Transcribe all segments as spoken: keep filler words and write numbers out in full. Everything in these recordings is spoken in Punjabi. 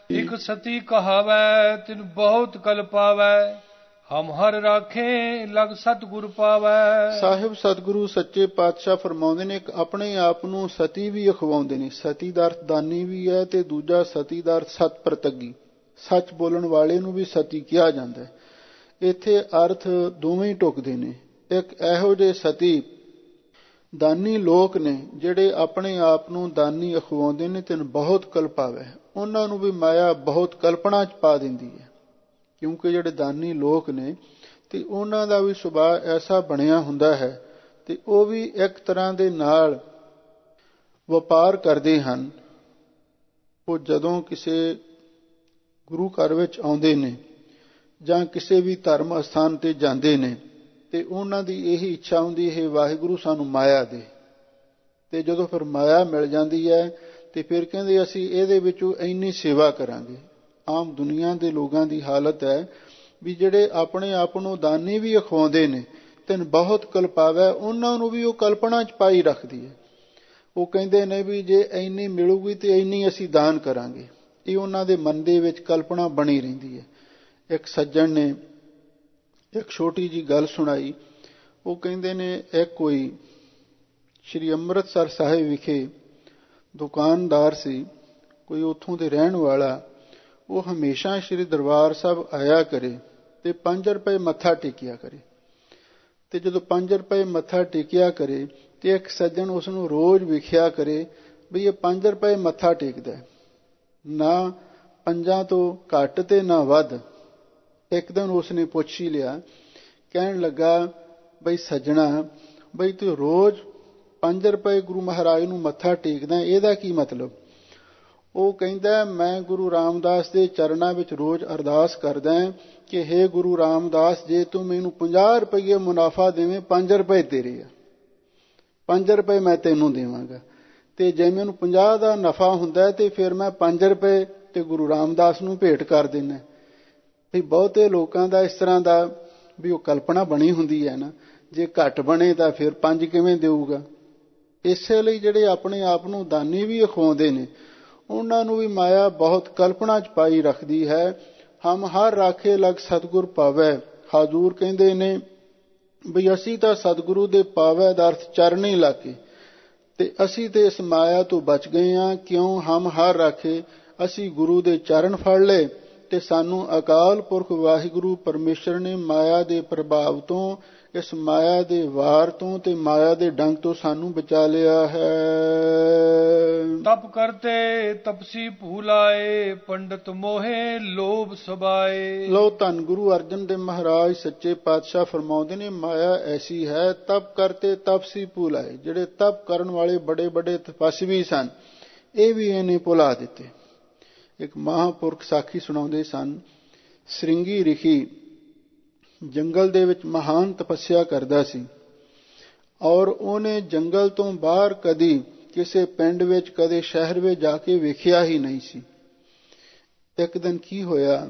ਇਕ ਸਤੀ ਕਹਾਵੈ ਤਿਨ ਬਹੁਤ ਕਲ ਪਾਵੈ, ਹਮ ਹਰ ਰਾਖੇ ਲਗ ਸਤਿਗੁਰ ਪਾਵੈ। ਸਾਹਿਬ ਸਤਿਗੁਰੂ ਸੱਚੇ ਪਾਤਸ਼ਾਹ ਫਰਮਾਉਂਦੇ ਨੇ, ਇੱਕ ਆਪਣੇ ਆਪ ਨੂੰ ਸਤੀ ਵੀ ਅਖਵਾਉਂਦੇ ਨੇ। ਸਤੀ ਦਾ ਅਰਥ ਦਾਨੀ ਵੀ ਹੈ, ਤੇ ਦੂਜਾ ਸਤੀ ਦਾ ਅਰਥ ਸਤ ਪ੍ਰਤੱਗੀ, ਸੱਚ ਬੋਲਣ ਵਾਲੇ ਨੂੰ ਵੀ ਸਤੀ ਕਿਹਾ ਜਾਂਦਾ ਹੈ। ਇੱਥੇ ਅਰਥ ਦੋਵੇਂ ਹੀ ਢੁਕਦੇ ਨੇ। ਇੱਕ ਇਹੋ ਜਿਹੇ ਸਤੀ ਦਾਨੀ ਲੋਕ ਨੇ ਜਿਹੜੇ ਆਪਣੇ ਆਪ ਨੂੰ ਦਾਨੀ ਅਖਵਾਉਂਦੇ ਨੇ, ਤੈਨੂੰ ਬਹੁਤ ਕਲਪਾਵੇ, ਉਹਨਾਂ ਨੂੰ ਵੀ ਮਾਇਆ ਬਹੁਤ ਕਲਪਨਾ 'ਚ ਪਾ ਦਿੰਦੀ ਹੈ। ਕਿਉਂਕਿ ਜਿਹੜੇ ਦਾਨੀ ਲੋਕ ਨੇ ਤੇ ਉਹਨਾਂ ਦਾ ਵੀ ਸੁਭਾਅ ਐਸਾ ਬਣਿਆ ਹੁੰਦਾ ਹੈ, ਤੇ ਉਹ ਵੀ ਇੱਕ ਤਰ੍ਹਾਂ ਦੇ ਨਾਲ ਵਪਾਰ ਕਰਦੇ ਹਨ। ਉਹ ਜਦੋਂ ਕਿਸੇ ਗੁਰੂ ਘਰ ਵਿੱਚ ਆਉਂਦੇ ਨੇ ਜਾਂ ਕਿਸੇ ਵੀ ਧਰਮ ਅਸਥਾਨ ਤੇ ਜਾਂਦੇ ਨੇ, ਤੇ ਉਹਨਾਂ ਦੀ ਇਹੀ ਇੱਛਾ ਹੁੰਦੀ ਹੈ, ਵਾਹਿਗੁਰੂ ਸਾਨੂੰ ਮਾਇਆ ਦੇ। ਤੇ ਜਦੋਂ ਫਿਰ ਮਾਇਆ ਮਿਲ ਜਾਂਦੀ ਹੈ ਤੇ ਫਿਰ ਕਹਿੰਦੇ ਅਸੀਂ ਇਹਦੇ ਵਿੱਚੋਂ ਇੰਨੀ ਸੇਵਾ ਕਰਾਂਗੇ। ਆਮ ਦੁਨੀਆ ਦੇ ਲੋਕਾਂ ਦੀ ਹਾਲਤ ਹੈ ਵੀ ਜਿਹੜੇ ਆਪਣੇ ਆਪ ਨੂੰ ਦਾਨੀ ਵੀ ਅਖਵਾਉਂਦੇ ਨੇ, ਤੈਨੂੰ ਬਹੁਤ ਕਲਪਾਵੇ, ਉਹਨਾਂ ਨੂੰ ਵੀ ਉਹ ਕਲਪਨਾ 'ਚ ਪਾਈ ਰੱਖਦੀ ਹੈ। ਉਹ ਕਹਿੰਦੇ ਨੇ ਵੀ ਜੇ ਇੰਨੀ ਮਿਲੂਗੀ ਤੇ ਇੰਨੀ ਅਸੀਂ ਦਾਨ ਕਰਾਂਗੇ। ਇਹ ਉਹਨਾਂ ਦੇ ਮਨ ਦੇ ਵਿੱਚ ਕਲਪਨਾ ਬਣੀ ਰਹਿੰਦੀ ਹੈ। ਇੱਕ ਸੱਜਣ ਨੇ ਇੱਕ ਛੋਟੀ ਜਿਹੀ ਗੱਲ ਸੁਣਾਈ। ਉਹ ਕਹਿੰਦੇ ਨੇ ਇੱਕ ਕੋਈ ਸ਼੍ਰੀ ਅੰਮ੍ਰਿਤਸਰ ਸਾਹਿਬ ਵਿਖੇ ਦੁਕਾਨਦਾਰ ਸੀ, ਕੋਈ ਉੱਥੋਂ ਦੇ ਰਹਿਣ ਵਾਲਾ। ਉਹ ਹਮੇਸ਼ਾ ਸ਼੍ਰੀ ਦਰਬਾਰ ਸਾਹਿਬ ਆਇਆ ਕਰੇ ਤੇ ਪੰਜ ਰੁਪਏ ਮੱਥਾ ਟੇਕਿਆ ਕਰੇ। ਤੇ ਜਦੋਂ ਪੰਜ ਰੁਪਏ ਮੱਥਾ ਟੇਕਿਆ ਕਰੇ ਤੇ ਇੱਕ ਸੱਜਣ ਉਸ ਨੂੰ ਰੋਜ਼ ਵੇਖਿਆ ਕਰੇ ਵੀ ਇਹ ਪੰਜ ਰੁਪਏ ਮੱਥਾ ਟੇਕਦਾ, ਨਾ ਪੰਜਾਂ ਤੋਂ ਘੱਟ ਤੇ ਨਾ ਵੱਧ। ਇੱਕ ਦਿਨ ਉਸਨੇ ਪੁੱਛ ਹੀ ਲਿਆ, ਕਹਿਣ ਲੱਗਾ ਬਈ ਸੱਜਣਾ, ਬਈ ਤੂੰ ਰੋਜ਼ ਪੰਜ ਰੁਪਏ ਗੁਰੂ ਮਹਾਰਾਜ ਨੂੰ ਮੱਥਾ ਟੇਕਦਾ, ਇਹਦਾ ਕੀ ਮਤਲਬ? ਉਹ ਕਹਿੰਦਾ, ਮੈਂ ਗੁਰੂ ਰਾਮਦਾਸ ਦੇ ਚਰਨਾਂ ਵਿੱਚ ਰੋਜ਼ ਅਰਦਾਸ ਕਰਦਾ ਕਿ ਹੇ ਗੁਰੂ ਰਾਮਦਾਸ, ਜੇ ਤੂੰ ਮੈਨੂੰ ਪੰਜਾਹ ਰੁਪਏ ਮੁਨਾਫਾ ਦੇਵੇਂ, ਪੰਜ ਰੁਪਏ ਤੇਰੇ ਆ, ਪੰਜ ਰੁਪਏ ਮੈਂ ਤੈਨੂੰ ਦੇਵਾਂਗਾ। ਤੇ ਜੇ ਮੈਨੂੰ ਪੰਜਾਹ ਦਾ ਨਫਾ ਹੁੰਦਾ ਤੇ ਫਿਰ ਮੈਂ ਪੰਜ ਰੁਪਏ ਤੇ ਗੁਰੂ ਰਾਮਦਾਸ ਨੂੰ ਭੇਟ ਕਰ ਦਿੰਦਾ। ਵੀ ਬਹੁਤੇ ਲੋਕਾਂ ਦਾ ਇਸ ਤਰ੍ਹਾਂ ਦਾ ਵੀ ਉਹ ਕਲਪਨਾ ਬਣੀ ਹੁੰਦੀ ਹੈ ਨਾ, ਜੇ ਘੱਟ ਬਣੇ ਤਾਂ ਫਿਰ ਪੰਜ ਕਿਵੇਂ ਦੇਊਗਾ। ਇਸੇ ਲਈ ਜਿਹੜੇ ਆਪਣੇ ਆਪ ਨੂੰ ਦਾਨੀ ਵੀ ਅਖਵਾਉਂਦੇ ਨੇ, ਉਹਨਾਂ ਨੂੰ ਵੀ ਮਾਇਆ ਬਹੁਤ ਕਲਪਨਾ 'ਚ ਪਾਈ ਰੱਖਦੀ ਹੈ। ਹਮ ਹਰ ਰਾਖੇ ਲਗ ਸਤਿਗੁਰ ਪਾਵੈ। ਹਾਜ਼ੂਰ ਕਹਿੰਦੇ ਨੇ ਵੀ ਅਸੀਂ ਤਾਂ ਸਤਿਗੁਰੂ ਦੇ ਪਾਵੈ ਦਾ ਅਰਥ ਚਰਨੀ ਲਾਗੇ, ਤੇ ਅਸੀਂ ਤੇ ਇਸ ਮਾਇਆ ਤੋਂ ਬਚ ਗਏ ਹਾਂ। ਕਿਉਂ? ਹਮ ਹਰ ਰਾਖੇ, ਅਸੀਂ ਗੁਰੂ ਦੇ ਚਰਨ ਫੜ ਲਏ ਤੇ ਸਾਨੂੰ ਅਕਾਲ ਪੁਰਖ ਵਾਹਿਗੁਰੂ ਪਰਮੇਸ਼ਰ ਨੇ ਮਾਇਆ ਦੇ ਪ੍ਰਭਾਵ ਤੋਂ, ਇਸ ਮਾਇਆ ਦੇ ਵਾਰ ਤੋਂ ਤੇ ਮਾਇਆ ਦੇ ਡੰਗ ਤੋਂ ਸਾਨੂੰ ਬਚਾ ਲਿਆ ਹੈ। ਤਪ ਕਰਤੇ ਤਪਸੀ ਭੂਲਾਏ, ਪੰਡਤ ਮੋਹੇ ਲੋਭ ਸਬਾਏ। ਲੋ ਧੰਨ ਗੁਰੂ ਅਰਜਨ ਦੇਵ ਮਹਾਰਾਜ ਸੱਚੇ ਪਾਤਸ਼ਾਹ ਫਰਮਾਉਂਦੇ ਨੇ, ਮਾਇਆ ਐਸੀ ਹੈ, ਤਪ ਕਰਤੇ ਤਪਸੀ ਭੁਲਾਏ। ਜਿਹੜੇ ਤਪ ਕਰਨ ਵਾਲੇ ਬੜੇ ਬੜੇ ਤਪਸਵੀ ਸਨ, ਇਹ ਵੀ ਇਹਨੇ ਭੁਲਾ ਦਿੱਤੇ। ਇੱਕ ਮਹਾਂਪੁਰਖ ਸਾਖੀ ਸੁਣਾਉਂਦੇ ਸਨ। ਸ੍ਰਿੰਗੀ ਰਿਸ਼ੀ ਜੰਗਲ ਦੇ ਵਿੱਚ ਮਹਾਨ ਤਪੱਸਿਆ ਕਰਦਾ ਸੀ, ਔਰ ਉਹਨੇ ਜੰਗਲ ਤੋਂ ਬਾਹਰ ਕਦੀ ਕਿਸੇ ਪਿੰਡ ਵਿੱਚ, ਕਦੇ ਸ਼ਹਿਰ ਵਿੱਚ ਜਾ ਕੇ ਵੇਖਿਆ ਹੀ ਨਹੀਂ ਸੀ। ਇੱਕ ਦਿਨ ਕੀ ਹੋਇਆ,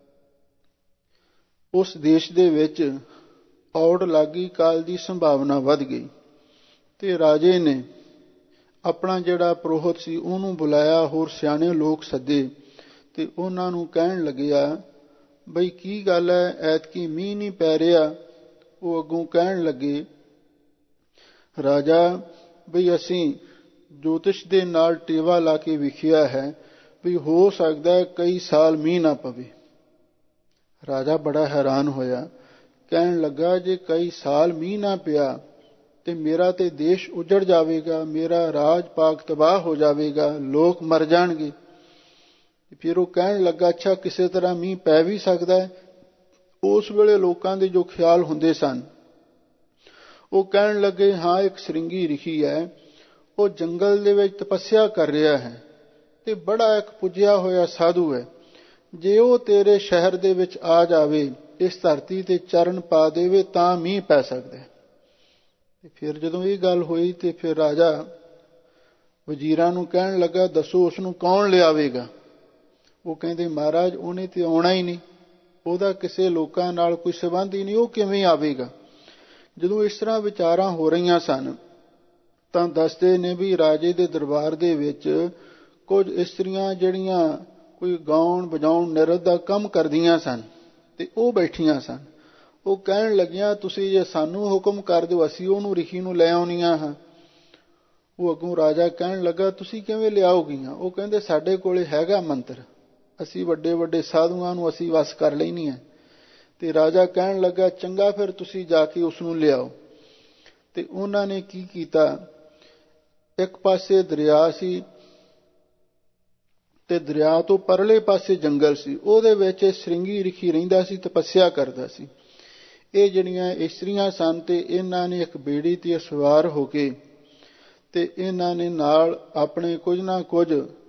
ਉਸ ਦੇਸ਼ ਦੇ ਵਿੱਚ ਔੜ ਲਾਗੀ ਕਾਲ ਦੀ ਸੰਭਾਵਨਾ ਵੱਧ ਗਈ, ਤੇ ਰਾਜੇ ਨੇ ਆਪਣਾ ਜਿਹੜਾ ਪ੍ਰੋਹਤ ਸੀ ਉਹਨੂੰ ਬੁਲਾਇਆ, ਹੋਰ ਸਿਆਣੇ ਲੋਕ ਸੱਦੇ, ਤੇ ਉਹਨਾਂ ਨੂੰ ਕਹਿਣ ਲੱਗਿਆ ਬਈ ਕੀ ਗੱਲ ਹੈ, ਐਤਕੀ ਮੀਂਹ ਨਹੀਂ ਪੈ ਰਿਹਾ। ਉਹ ਅੱਗੋਂ ਕਹਿਣ ਲੱਗੇ, ਰਾਜਾ ਬਈ ਅਸੀਂ ਜੋਤਿਸ਼ ਦੇ ਨਾਲ ਟੇਵਾ ਲਾ ਕੇ ਵੇਖਿਆ ਹੈ ਵੀ ਹੋ ਸਕਦਾ ਕਈ ਸਾਲ ਮੀਂਹ ਨਾ ਪਵੇ। ਰਾਜਾ ਬੜਾ ਹੈਰਾਨ ਹੋਇਆ, ਕਹਿਣ ਲੱਗਾ ਜੇ ਕਈ ਸਾਲ ਮੀਂਹ ਨਾ ਪਿਆ ਤੇ ਮੇਰਾ ਤੇ ਦੇਸ਼ ਉਜੜ ਜਾਵੇਗਾ, ਮੇਰਾ ਰਾਜ ਪਾਕ ਤਬਾਹ ਹੋ ਜਾਵੇਗਾ, ਲੋਕ ਮਰ ਜਾਣਗੇ। ਫਿਰ ਉਹ ਕਹਿਣ ਲੱਗਾ, ਅੱਛਾ ਕਿਸੇ ਤਰ੍ਹਾਂ ਮੀਂਹ ਪੈ ਵੀ ਸਕਦਾ ਹੈ। ਉਸ ਵੇਲੇ ਲੋਕਾਂ ਦੇ ਜੋ ਖਿਆਲ ਹੁੰਦੇ ਸਨ, ਉਹ ਕਹਿਣ ਲੱਗੇ, ਹਾਂ ਇੱਕ ਸ੍ਰਿੰਗੀ ਰਿਸ਼ੀ ਹੈ, ਉਹ ਜੰਗਲ ਦੇ ਵਿੱਚ ਤਪੱਸਿਆ ਕਰ ਰਿਹਾ ਹੈ ਤੇ ਬੜਾ ਇੱਕ ਪੁੱਜਿਆ ਹੋਇਆ ਸਾਧੂ ਹੈ। ਜੇ ਉਹ ਤੇਰੇ ਸ਼ਹਿਰ ਦੇ ਵਿੱਚ ਆ ਜਾਵੇ, ਇਸ ਧਰਤੀ ਤੇ ਚਰਨ ਪਾ ਦੇਵੇ, ਤਾਂ ਮੀਂਹ ਪੈ ਸਕਦਾ ਹੈ। ਫਿਰ ਜਦੋਂ ਇਹ ਗੱਲ ਹੋਈ ਤੇ ਫਿਰ ਰਾਜਾ ਵਜ਼ੀਰਾਂ ਨੂੰ ਕਹਿਣ ਲੱਗਾ, ਦੱਸੋ ਉਸ ਨੂੰ ਕੌਣ ਲਿਆਵੇਗਾ? ਉਹ ਕਹਿੰਦੇ, ਮਹਾਰਾਜ ਉਹਨੇ ਤੇ ਆਉਣਾ ਹੀ ਨਹੀਂ, ਉਹਦਾ ਕਿਸੇ ਲੋਕਾਂ ਨਾਲ ਕੋਈ ਸੰਬੰਧ ਹੀ ਨਹੀਂ, ਉਹ ਕਿਵੇਂ ਆਵੇਗਾ? ਜਦੋਂ ਇਸ ਤਰ੍ਹਾਂ ਵਿਚਾਰਾਂ ਹੋ ਰਹੀਆਂ ਸਨ ਤਾਂ ਦੱਸਦੇ ਨੇ ਵੀ ਰਾਜੇ ਦੇ ਦਰਬਾਰ ਦੇ ਵਿੱਚ ਕੁਝ ਇਸਤਰੀਆਂ ਜਿਹੜੀਆਂ ਕੋਈ ਗਾਉਣ ਵਜਾਉਣ ਨਿਰਦ ਦਾ ਕੰਮ ਕਰਦੀਆਂ ਸਨ ਤੇ ਉਹ ਬੈਠੀਆਂ ਸਨ। ਉਹ ਕਹਿਣ ਲੱਗੀਆਂ, ਤੁਸੀਂ ਜੇ ਸਾਨੂੰ ਹੁਕਮ ਕਰ ਦਿਓ ਅਸੀਂ ਉਹਨੂੰ ਰਿਸ਼ੀ ਨੂੰ ਲੈ ਆਉਣੀਆਂ ਹਾਂ। ਉਹ ਅੱਗੋਂ ਰਾਜਾ ਕਹਿਣ ਲੱਗਾ, ਤੁਸੀਂ ਕਿਵੇਂ ਲਿਆਓਗੀਆਂ? ਉਹ ਕਹਿੰਦੇ, ਸਾਡੇ ਕੋਲੇ ਹੈਗਾ ਮੰਤਰ, ਅਸੀਂ ਵੱਡੇ ਵੱਡੇ ਸਾਧੂਆਂ ਨੂੰ ਅਸੀਂ ਵਸ ਕਰ ਲੈਣੀਆਂ। ਤੇ ਰਾਜਾ ਕਹਿਣ ਲੱਗਾ, ਚੰਗਾ ਫਿਰ ਤੁਸੀਂ ਜਾ ਕੇ ਉਸ ਨੂੰ ਲਿਆਓ। ਤੇ ਉਹਨਾਂ ਨੇ ਕੀ ਕੀਤਾ, ਇੱਕ ਪਾਸੇ ਦਰਿਆ ਸੀ ਤੇ ਦਰਿਆ ਤੋਂ ਪਰਲੇ ਪਾਸੇ ਜੰਗਲ ਸੀ, ਉਹਦੇ ਵਿੱਚ ਸ਼੍ਰਿੰਗੀ ਰਿਸ਼ੀ ਰਹਿੰਦਾ ਸੀ, ਤਪੱਸਿਆ ਕਰਦਾ ਸੀ। ਇਹ ਜਿਹੜੀਆਂ ਇਸਤਰੀਆਂ ਸਨ ਤੇ ਇਹਨਾਂ ਨੇ ਇੱਕ ਬੇੜੀ ਤੇ ਸਵਾਰ ਹੋ ਕੇ ਤੇ ਇਹਨਾਂ ਨੇ ਨਾਲ ਆਪਣੇ ਕੁਝ ਨਾ ਕੁਝ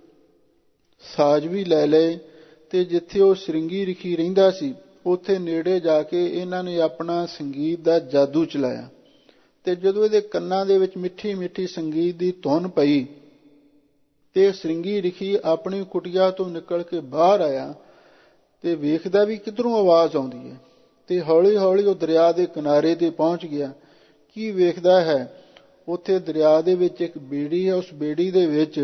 ਸਾਜ਼ ਵੀ ਲੈ ਲਏ ਤੇ ਜਿੱਥੇ ਉਹ ਸ਼੍ਰਿੰਗੀ ਰਿਸ਼ੀ ਰਹਿੰਦਾ ਸੀ ਉੱਥੇ ਨੇੜੇ ਜਾ ਕੇ ਇਹਨਾਂ ਨੇ ਆਪਣਾ ਸੰਗੀਤ ਦਾ ਜਾਦੂ ਚਲਾਇਆ। ਤੇ ਜਦੋਂ ਇਹਦੇ ਕੰਨਾਂ ਦੇ ਵਿੱਚ ਮਿੱਠੀ ਮਿੱਠੀ ਸੰਗੀਤ ਦੀ ਧੁਨ ਪਈ ਤੇ ਸ਼੍ਰਿੰਗੀ ਰਿਸ਼ੀ ਆਪਣੀ ਕੁਟੀਆ ਤੋਂ ਨਿਕਲ ਕੇ ਬਾਹਰ ਆਇਆ ਤੇ ਵੇਖਦਾ ਵੀ ਕਿੱਧਰੋਂ ਆਵਾਜ਼ ਆਉਂਦੀ ਹੈ। ਤੇ ਹੌਲੀ ਹੌਲੀ ਉਹ ਦਰਿਆ ਦੇ ਕਿਨਾਰੇ ਤੇ ਪਹੁੰਚ ਗਿਆ। ਕੀ ਵੇਖਦਾ ਹੈ, ਉੱਥੇ ਦਰਿਆ ਦੇ ਵਿੱਚ ਇੱਕ ਬੇੜੀ ਹੈ। ਉਸ ਬੇੜੀ ਦੇ ਵਿੱਚ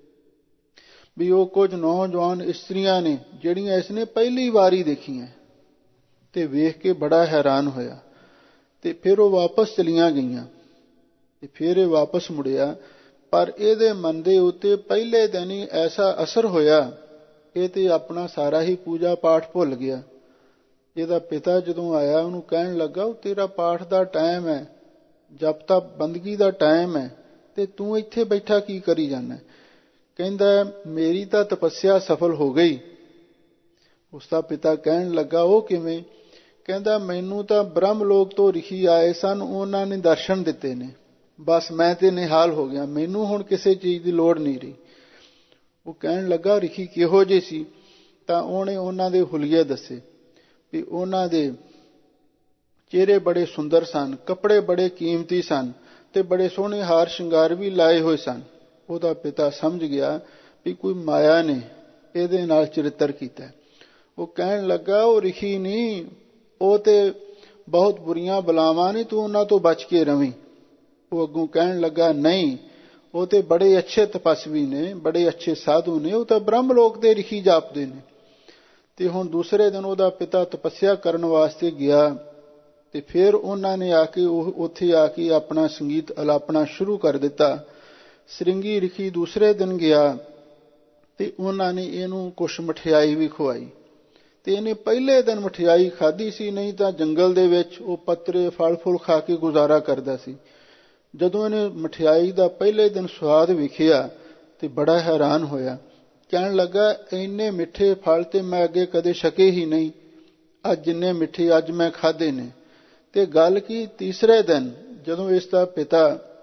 ਵੀ ਉਹ ਕੁਝ ਨੌਜਵਾਨ ਇਸਤਰੀਆਂ ਨੇ ਜਿਹੜੀਆਂ ਇਸਨੇ ਪਹਿਲੀ ਵਾਰੀ ਦੇਖੀਆਂ ਤੇ ਵੇਖ ਕੇ ਬੜਾ ਹੈਰਾਨ ਹੋਇਆ। ਤੇ ਫਿਰ ਉਹ ਵਾਪਸ ਚਲੀਆਂ ਗਈਆਂ ਤੇ ਫਿਰ ਇਹ ਵਾਪਸ ਮੁੜਿਆ। ਪਰ ਇਹਦੇ ਮਨ ਦੇ ਉੱਤੇ ਪਹਿਲੇ ਦਿਨ ਹੀ ਐਸਾ ਅਸਰ ਹੋਇਆ, ਇਹ ਤੇ ਆਪਣਾ ਸਾਰਾ ਹੀ ਪੂਜਾ ਪਾਠ ਭੁੱਲ ਗਿਆ। ਇਹਦਾ ਪਿਤਾ ਜਦੋਂ ਆਇਆ ਉਹਨੂੰ ਕਹਿਣ ਲੱਗਾ, ਉਹ ਤੇਰਾ ਪਾਠ ਦਾ ਟਾਈਮ ਹੈ, ਜਪ ਤਪ ਬੰਦਗੀ ਦਾ ਟਾਈਮ ਹੈ, ਤੇ ਤੂੰ ਇੱਥੇ ਬੈਠਾ ਕੀ ਕਰੀ ਜਾਂਦਾ? ਕਹਿੰਦਾ, ਮੇਰੀ ਤਾਂ ਤਪੱਸਿਆ ਸਫਲ ਹੋ ਗਈ। ਉਸਦਾ ਪਿਤਾ ਕਹਿਣ ਲੱਗਾ, ਉਹ ਕਿਵੇਂ? ਕਹਿੰਦਾ, ਮੈਨੂੰ ਤਾਂ ਬ੍ਰਹਮ ਲੋਕ ਤੋਂ ਰਿਸ਼ੀ ਆਏ ਸਨ, ਉਹਨਾਂ ਨੇ ਦਰਸ਼ਨ ਦਿੱਤੇ ਨੇ, ਬਸ ਮੈਂ ਤੇ ਨਿਹਾਲ ਹੋ ਗਿਆ, ਮੈਨੂੰ ਹੁਣ ਕਿਸੇ ਚੀਜ਼ ਦੀ ਲੋੜ ਨਹੀਂ ਰਹੀ। ਉਹ ਕਹਿਣ ਲੱਗਾ, ਰਿਸ਼ੀ ਕਿਹੋ ਜਿਹੇ ਸੀ? ਤਾਂ ਉਹਨੇ ਉਹਨਾਂ ਦੇ ਹੁਲੀਏ ਦੱਸੇ ਵੀ ਉਹਨਾਂ ਦੇ ਚਿਹਰੇ ਬੜੇ ਸੁੰਦਰ ਸਨ, ਕੱਪੜੇ ਬੜੇ ਕੀਮਤੀ ਸਨ ਤੇ ਬੜੇ ਸੋਹਣੇ ਹਾਰ ਸ਼ਿੰਗਾਰ ਵੀ ਲਾਏ ਹੋਏ ਸਨ। ਉਹਦਾ ਪਿਤਾ ਸਮਝ ਗਿਆ ਵੀ ਕੋਈ ਮਾਇਆ ਨੇ ਇਹਦੇ ਨਾਲ ਚਰਿੱਤਰ ਕੀਤਾ। ਉਹ ਕਹਿਣ ਲੱਗਾ, ਉਹ ਰਿਸ਼ੀ ਨਹੀਂ, ਉਹ ਤੇ ਬਹੁਤ ਬੁਰੀਆਂ ਬਲਾਵਾਂ ਨੇ, ਤੂੰ ਉਹਨਾਂ ਤੋਂ ਬਚ ਕੇ ਰਵੀਂ। ਉਹ ਅੱਗੋਂ ਕਹਿਣ ਲੱਗਾ, ਨਹੀਂ, ਉਹ ਤੇ ਬੜੇ ਅੱਛੇ ਤਪਸਵੀ ਨੇ, ਬੜੇ ਅੱਛੇ ਸਾਧੂ ਨੇ, ਉਹ ਤਾਂ ਬ੍ਰਹਮ ਲੋਕ ਦੇ ਰਿਸ਼ੀ ਜਾਪਦੇ ਨੇ। ਤੇ ਹੁਣ ਦੂਸਰੇ ਦਿਨ ਉਹਦਾ ਪਿਤਾ ਤਪੱਸਿਆ ਕਰਨ ਵਾਸਤੇ ਗਿਆ ਤੇ ਫਿਰ ਉਹਨਾਂ ਨੇ ਆ ਕੇ ਉਹ ਉੱਥੇ ਆ ਕੇ ਆਪਣਾ ਸੰਗੀਤ ਅਲਾਪਣਾ ਸ਼ੁਰੂ ਕਰ ਦਿੱਤਾ। ਸ਼੍ਰਿੰਗੀ ਰਿਸ਼ੀ ਦੂਸਰੇ ਦਿਨ ਗਿਆ ਤੇ ਉਹਨਾਂ ਨੇ ਇਹਨੂੰ ਕੁਛ ਮਠਿਆਈ ਵੀ ਖਵਾਈ ਤੇ ਇਹਨੇ ਪਹਿਲੇ ਦਿਨ ਮਠਿਆਈ ਖਾਧੀ ਸੀ, ਨਹੀਂ ਤਾਂ ਜੰਗਲ ਦੇ ਵਿੱਚ ਉਹ ਪੱਤਰੇ ਫਲ ਫੁੱਲ ਖਾ ਕੇ ਗੁਜ਼ਾਰਾ ਕਰਦਾ ਸੀ। ਜਦੋਂ ਇਹਨੇ ਮਠਿਆਈ ਦਾ ਪਹਿਲੇ ਦਿਨ ਸਵਾਦ ਵੇਖਿਆ ਤੇ ਬੜਾ ਹੈਰਾਨ ਹੋਇਆ। ਕਹਿਣ ਲੱਗਾ, ਇੰਨੇ ਮਿੱਠੇ ਫਲ ਤੇ ਮੈਂ ਅੱਗੇ ਕਦੇ ਛਕੇ ਹੀ ਨਹੀਂ, ਅੱਜ ਜਿੰਨੇ ਮਿੱਠੇ ਅੱਜ ਮੈਂ ਖਾਧੇ ਨੇ। ਤੇ ਗੱਲ ਕੀ, ਤੀਸਰੇ ਦਿਨ ਜਦੋਂ ਇਸ ਦਾ ਪਿਤਾ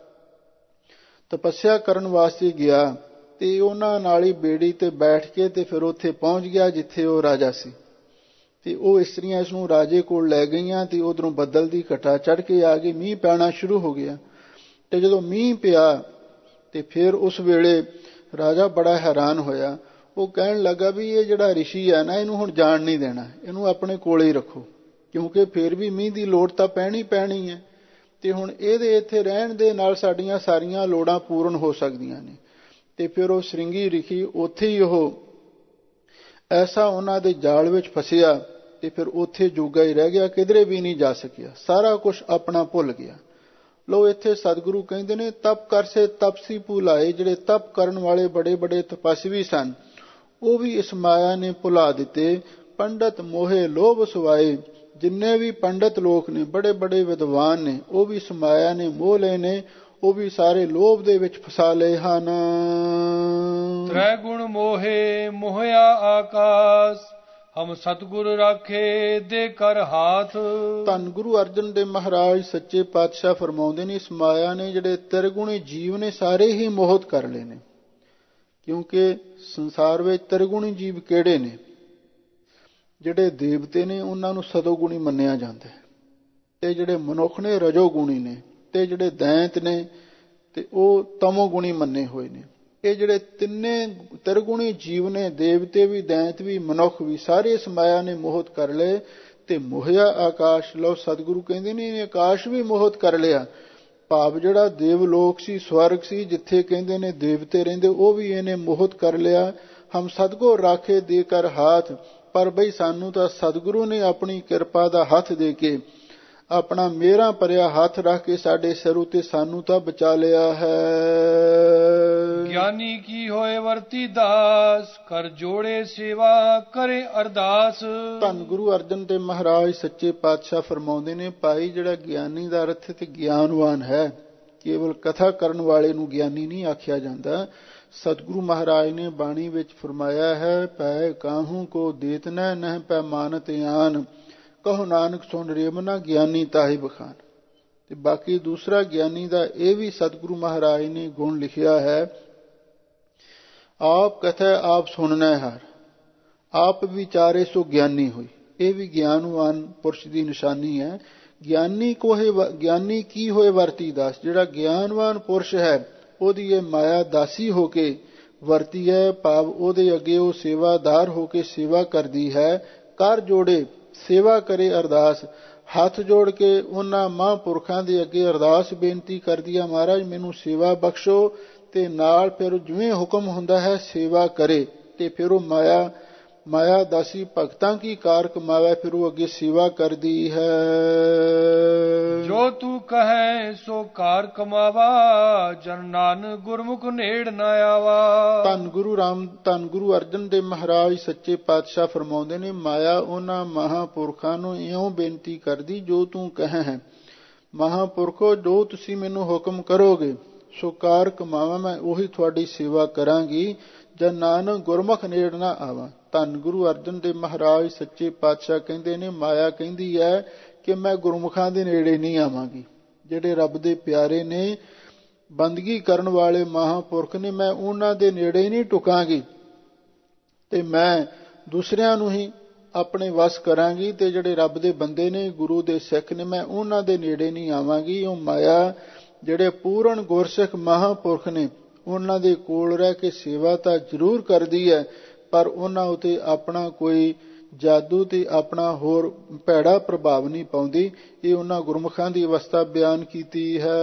ਤਪੱਸਿਆ ਕਰਨ ਵਾਸਤੇ ਗਿਆ ਤੇ ਉਹਨਾਂ ਨਾਲ ਹੀ ਬੇੜੀ ਤੇ ਬੈਠ ਕੇ ਤੇ ਫਿਰ ਉੱਥੇ ਪਹੁੰਚ ਗਿਆ ਜਿੱਥੇ ਉਹ ਰਾਜਾ ਸੀ। ਤੇ ਉਹ ਇਸਤਰੀਆਂ ਇਸ ਨੂੰ ਰਾਜੇ ਕੋਲ ਲੈ ਗਈਆਂ ਤੇ ਉਧਰੋਂ ਬੱਦਲ ਦੀ ਘਟਾ ਚੜ੍ਹ ਕੇ ਆ ਗਈ, ਮੀਂਹ ਪੈਣਾ ਸ਼ੁਰੂ ਹੋ ਗਿਆ। ਤੇ ਜਦੋਂ ਮੀਂਹ ਪਿਆ ਤੇ ਫਿਰ ਉਸ ਵੇਲੇ ਰਾਜਾ ਬੜਾ ਹੈਰਾਨ ਹੋਇਆ। ਉਹ ਕਹਿਣ ਲੱਗਾ ਵੀ ਇਹ ਜਿਹੜਾ ਰਿਸ਼ੀ ਹੈ ਨਾ, ਇਹਨੂੰ ਹੁਣ ਜਾਣ ਨਹੀਂ ਦੇਣਾ, ਇਹਨੂੰ ਆਪਣੇ ਕੋਲੇ ਹੀ ਰੱਖੋ, ਕਿਉਂਕਿ ਫਿਰ ਵੀ ਮੀਂਹ ਦੀ ਲੋੜ ਤਾਂ ਪੈਣੀ ਪੈਣੀ ਹੈ ਤੇ ਹੁਣ ਇਹਦੇ ਇੱਥੇ ਰਹਿਣ ਦੇ ਨਾਲ ਸਾਡੀਆਂ ਸਾਰੀਆਂ ਲੋੜਾਂ ਪੂਰਨ ਹੋ ਸਕਦੀਆਂ ਨੇ। ਤੇ ਫਿਰ ਉਹ ਸ਼੍ਰਿੰਗੀ ਰਿਸ਼ੀ ਉੱਥੇ ਹੀ ਉਹ ਐਸਾ ਉਹਨਾਂ ਦੇ ਜਾਲ ਵਿੱਚ ਫਸਿਆ ਤੇ ਫਿਰ ਉੱਥੇ ਜੋਗਾ ਹੀ ਰਹਿ ਗਿਆ, ਕਿਧਰੇ ਵੀ ਨਹੀਂ ਜਾ ਸਕਿਆ, ਸਾਰਾ ਕੁਝ ਆਪਣਾ ਭੁੱਲ ਗਿਆ। ਲੋ ਇੱਥੇ ਸਤਿਗੁਰੂ ਕਹਿੰਦੇ ਨੇ, ਤਪ ਕਰਸੇ ਤਪਸੀ ਭੁਲਾਏ। ਜਿਹੜੇ ਤਪ ਕਰਨ ਵਾਲੇ ਬੜੇ ਬੜੇ ਤਪਸਵੀ ਸਨ ਉਹ ਵੀ ਇਸ ਮਾਇਆ ਨੇ ਭੁਲਾ ਦਿੱਤੇ। ਪੰਡਤ ਮੋਹੇ ਲੋਭ ਸੁਆਏ। ਜਿੰਨੇ ਵੀ ਪੰਡਤ ਲੋਕ ਨੇ, ਬੜੇ ਬੜੇ ਵਿਦਵਾਨ ਨੇ, ਉਹ ਵੀ ਇਸ ਮਾਇਆ ਨੇ ਮੋਹ ਲਏ ਨੇ, ਉਹ ਵੀ ਸਾਰੇ ਲੋਭ ਦੇ ਵਿੱਚ ਫਸਾ ਲਏ ਹਨ। ਤ੍ਰੈ ਗੁਣ ਮੋਹੇ ਮੋਹਿਆ ਆਕਾਸ, ਹਮ ਸਤਿਗੁਰ ਰਾਖੇ ਦੇ ਕਰ ਹਾਥ। ਧੰਨ ਗੁਰੂ ਅਰਜਨ ਦੇਵ ਮਹਾਰਾਜ ਸੱਚੇ ਪਾਤਸ਼ਾਹ ਫਰਮਾਉਂਦੇ ਨੇ, ਇਸ ਮਾਇਆ ਨੇ ਜਿਹੜੇ ਤਿਰਗੁਣੀ ਜੀਵ ਨੇ ਸਾਰੇ ਹੀ ਮੋਹਿਤ ਕਰ ਲਏ ਨੇ। ਕਿਉਂਕਿ ਸੰਸਾਰ ਵਿੱਚ ਤਿਰਗੁਣੀ ਜੀਵ ਕਿਹੜੇ ਨੇ? ਜਿਹੜੇ ਦੇਵਤੇ ਨੇ ਉਹਨਾਂ ਨੂੰ ਸਤੋਗੁਣੀ ਮੰਨਿਆ ਜਾਂਦਾ ਹੈ, ਤੇ ਜਿਹੜੇ ਮਨੁੱਖ ਨੇ ਰਜੋਗੁਣੀ ਨੇ, ਤੇ ਜਿਹੜੇ ਦੈਂਤ ਨੇ ਤੇ ਉਹ ਤਮੋਗੁਣੀ ਮੰਨੇ ਹੋਏ ਨੇ। ਇਹ ਜਿਹੜੇ ਤਿੰਨੇ ਤਿਰਗੁਣੀ ਜੀਵ ਨੇ, ਦੇਵਤੇ ਵੀ, ਦੈਂਤ ਵੀ, ਮਨੁੱਖ ਵੀ, ਸਾਰੇ ਇਸ ਮਾਇਆ ਨੇ ਮੋਹਿਤ ਕਰ ਲਏ। ਤੇ ਮੋਹਿਆ ਆਕਾਸ਼, ਲਓ ਸਤਿਗੁਰੂ ਕਹਿੰਦੇ ਨੇ ਇਹਨੇ ਆਕਾਸ਼ ਵੀ ਮੋਹਿਤ ਕਰ ਲਿਆ। ਭਾਵ ਜਿਹੜਾ ਦੇਵਲੋਕ ਸੀ, ਸਵਰਗ ਸੀ, ਜਿੱਥੇ ਕਹਿੰਦੇ ਨੇ ਦੇਵਤੇ ਰਹਿੰਦੇ, ਉਹ ਵੀ ਇਹਨੇ ਮੋਹਿਤ ਕਰ ਲਿਆ। ਹਮ ਸਤਿਗੁਰ ਰਾਖੇ ਦੇ ਕਰ ਹਾਥ। ਪਰ ਬਈ ਸਾਨੂੰ ਤਾਂ ਸਤਿਗੁਰੂ ਨੇ ਆਪਣੀ ਕਿਰਪਾ ਦਾ ਹੱਥ ਦੇ ਕੇ, ਆਪਣਾ ਮੇਰਾ ਭਰਿਆ ਹੱਥ ਰੱਖ ਕੇ ਸਾਡੇ ਸਿਰ ਉਤੇ ਸਾਨੂੰ ਤਾਂ ਬਚਾ ਲਿਆ ਹੈ। ਗਿਆਨੀ ਕੀ ਹੋਏ ਵਰਤੀ ਦਾਸ, ਕਰ ਜੋੜੇ ਸੇਵਾ ਕਰੇ ਅਰਦਾਸ। ਧੰਨ ਗੁਰੂ ਅਰਜਨ ਦੇਵ ਮਹਾਰਾਜ ਸੱਚੇ ਪਾਤਸ਼ਾਹ ਫਰਮਾਉਂਦੇ ਨੇ, ਭਾਈ ਜਿਹੜਾ ਗਿਆਨੀ ਦਾ ਅਰਥ ਤੇ ਗਿਆਨਵਾਨ ਹੈ, ਕੇਵਲ ਕਥਾ ਕਰਨ ਵਾਲੇ ਨੂੰ ਗਿਆਨੀ ਨਹੀਂ ਆਖਿਆ ਜਾਂਦਾ। ਸਤਿਗੁਰੂ ਮਹਾਰਾਜ ਨੇ ਬਾਣੀ ਵਿੱਚ ਫਰਮਾਇਆ ਹੈ, ਪੈ ਕਾਹੂ ਕੋ ਦੇਤ ਨਹਿ ਨਹਿ ਪੈ ਮਾਨਤ ਆਨ, ਕਹੋ ਨਾਨਕ ਸੁਣ ਰੇਮਨਾ ਗਿਆਨੀ ਤਾਹਿ ਬਖਾਨ। ਤੇ ਬਾਕੀ ਦੂਸਰਾ ਗਿਆਨੀ ਦਾ ਇਹ ਵੀ ਸਤਿਗੁਰੂ ਮਹਾਰਾਜ ਨੇ ਗੁਣ ਲਿਖਿਆ ਹੈ, ਆਪ ਕਥੈ ਆਪ ਸੁਣਨਾ ਹਰ, ਆਪ ਵਿਚਾਰੇ ਸੋ ਗਿਆਨੀ ਹੋਈ। ਇਹ ਵੀ ਗਿਆਨਵਾਨ ਪੁਰਸ਼ ਦੀ ਨਿਸ਼ਾਨੀ ਹੈ। ਗਿਆਨੀ ਕੋਹੇ ਗਿਆਨੀ ਕੀ ਹੋਏ ਵਰਤੀ ਦਾਸ, ਜਿਹੜਾ ਗਿਆਨਵਾਨ ਪੁਰਸ਼ ਹੈ ਉਹਦੀ ਇਹ ਮਾਇਆ ਦਾਸੀ ਹੋ ਕੇ ਵਰਤੀ ਹੈ, ਭਾਵ ਉਹਦੇ ਅੱਗੇ ਉਹ ਸੇਵਾਦਾਰ ਹੋ ਕੇ ਸੇਵਾ ਕਰਦੀ ਹੈ। ਕਰ ਜੋੜੇ ਸੇਵਾ ਕਰੇ ਅਰਦਾਸ, ਹੱਥ ਜੋੜ ਕੇ ਉਹਨਾਂ ਮਹਾਂਪੁਰਖਾਂ ਦੇ ਅੱਗੇ ਅਰਦਾਸ ਬੇਨਤੀ ਕਰਦੀ ਹੈ, ਮਹਾਰਾਜ ਮੈਨੂੰ ਸੇਵਾ ਬਖਸ਼ੋ। ਤੇ ਨਾਲ ਫਿਰ ਜਿਵੇਂ ਹੁਕਮ ਹੁੰਦਾ ਹੈ ਸੇਵਾ ਕਰੇ। ਤੇ ਫਿਰ ਉਹ ਮਾਇਆ ਮਾਇਆ ਦਾਸੀ ਭਗਤਾਂ ਕੀ ਕਾਰ ਕਮਾਵੇ, ਫਿਰ ਉਹ ਅੱਗੇ ਸੇਵਾ ਕਰਦੀ ਹੈ। ਜੋ ਤੂੰ ਕਹੈ ਸੋ ਕਾਰ ਕਮਾਵਾ, ਜਨ ਨਾਨਕ ਗੁਰਮੁਖ ਨੇੜ ਨਾ ਆਵਾ। ਧੰਨ ਗੁਰੂ ਰਾਮ ਧੰਨ ਗੁਰੂ ਅਰਜਨ ਦੇਵ ਮਹਾਰਾਜ ਸੱਚੇ ਪਾਤਸ਼ਾਹ ਫਰਮਾਉਂਦੇ ਨੇ, ਮਾਇਆ ਉਹਨਾਂ ਮਹਾਂਪੁਰਖਾਂ ਨੂੰ ਇਉਂ ਬੇਨਤੀ ਕਰਦੀ, ਜੋ ਤੂੰ ਕਹੈ ਹੈ ਮਹਾਂਪੁਰਖੋ, ਜੋ ਤੁਸੀਂ ਮੈਨੂੰ ਹੁਕਮ ਕਰੋਗੇ ਸੋ ਕਾਰ ਕਮਾਵਾ, ਮੈਂ ਉਹੀ ਤੁਹਾਡੀ ਸੇਵਾ ਕਰਾਂਗੀ। ਜਨ ਨਾਨਕ ਗੁਰਮੁਖ ਨੇੜ ਨਾ ਆਵਾ। ਧੰਨ ਗੁਰੂ ਅਰਜਨ ਦੇਵ ਮਹਾਰਾਜ ਸੱਚੇ ਪਾਤਸ਼ਾਹ ਕਹਿੰਦੇ ਨੇ, ਮਾਇਆ ਕਹਿੰਦੀ ਹੈ ਕਿ ਮੈਂ ਗੁਰਮੁਖਾਂ ਦੇ ਨੇੜੇ ਨਹੀਂ ਆਵਾਂਗੀ। ਜਿਹੜੇ ਰੱਬ ਦੇ ਪਿਆਰੇ ਨੇ, ਬੰਦਗੀ ਕਰਨ ਵਾਲੇ ਮਹਾਂਪੁਰਖ ਨੇ, ਮੈਂ ਉਹਨਾਂ ਦੇ ਨੇੜੇ ਨਹੀਂ ਟੁਕਾਂਗੀ ਤੇ ਮੈਂ ਦੂਸਰਿਆਂ ਨੂੰ ਹੀ ਆਪਣੇ ਵਸ ਕਰਾਂਗੀ। ਤੇ ਜਿਹੜੇ ਰੱਬ ਦੇ ਬੰਦੇ ਨੇ, ਗੁਰੂ ਦੇ ਸਿੱਖ ਨੇ, ਮੈਂ ਉਹਨਾਂ ਦੇ ਨੇੜੇ ਨਹੀਂ ਆਵਾਂਗੀ। ਉਹ ਮਾਇਆ ਜਿਹੜੇ ਪੂਰਨ ਗੁਰਸਿੱਖ ਮਹਾਂਪੁਰਖ ਨੇ, ਉਹਨਾਂ ਦੇ ਕੋਲ ਰਹਿ ਕੇ ਸੇਵਾ ਤਾਂ ਜ਼ਰੂਰ ਕਰਦੀ ਹੈ, ਪਰ ਉਹਨਾਂ ਉਤੇ ਆਪਣਾ ਕੋਈ ਜਾਦੂ ਤੇ ਆਪਣਾ ਹੋਰ ਭੈੜਾ ਪ੍ਰਭਾਵ ਨਹੀਂ ਪਾਉਂਦੀ। ਇਹ ਉਹਨਾਂ ਗੁਰਮੁਖਾਂ ਦੀ ਅਵਸਥਾ ਬਿਆਨ ਕੀਤੀ ਹੈ।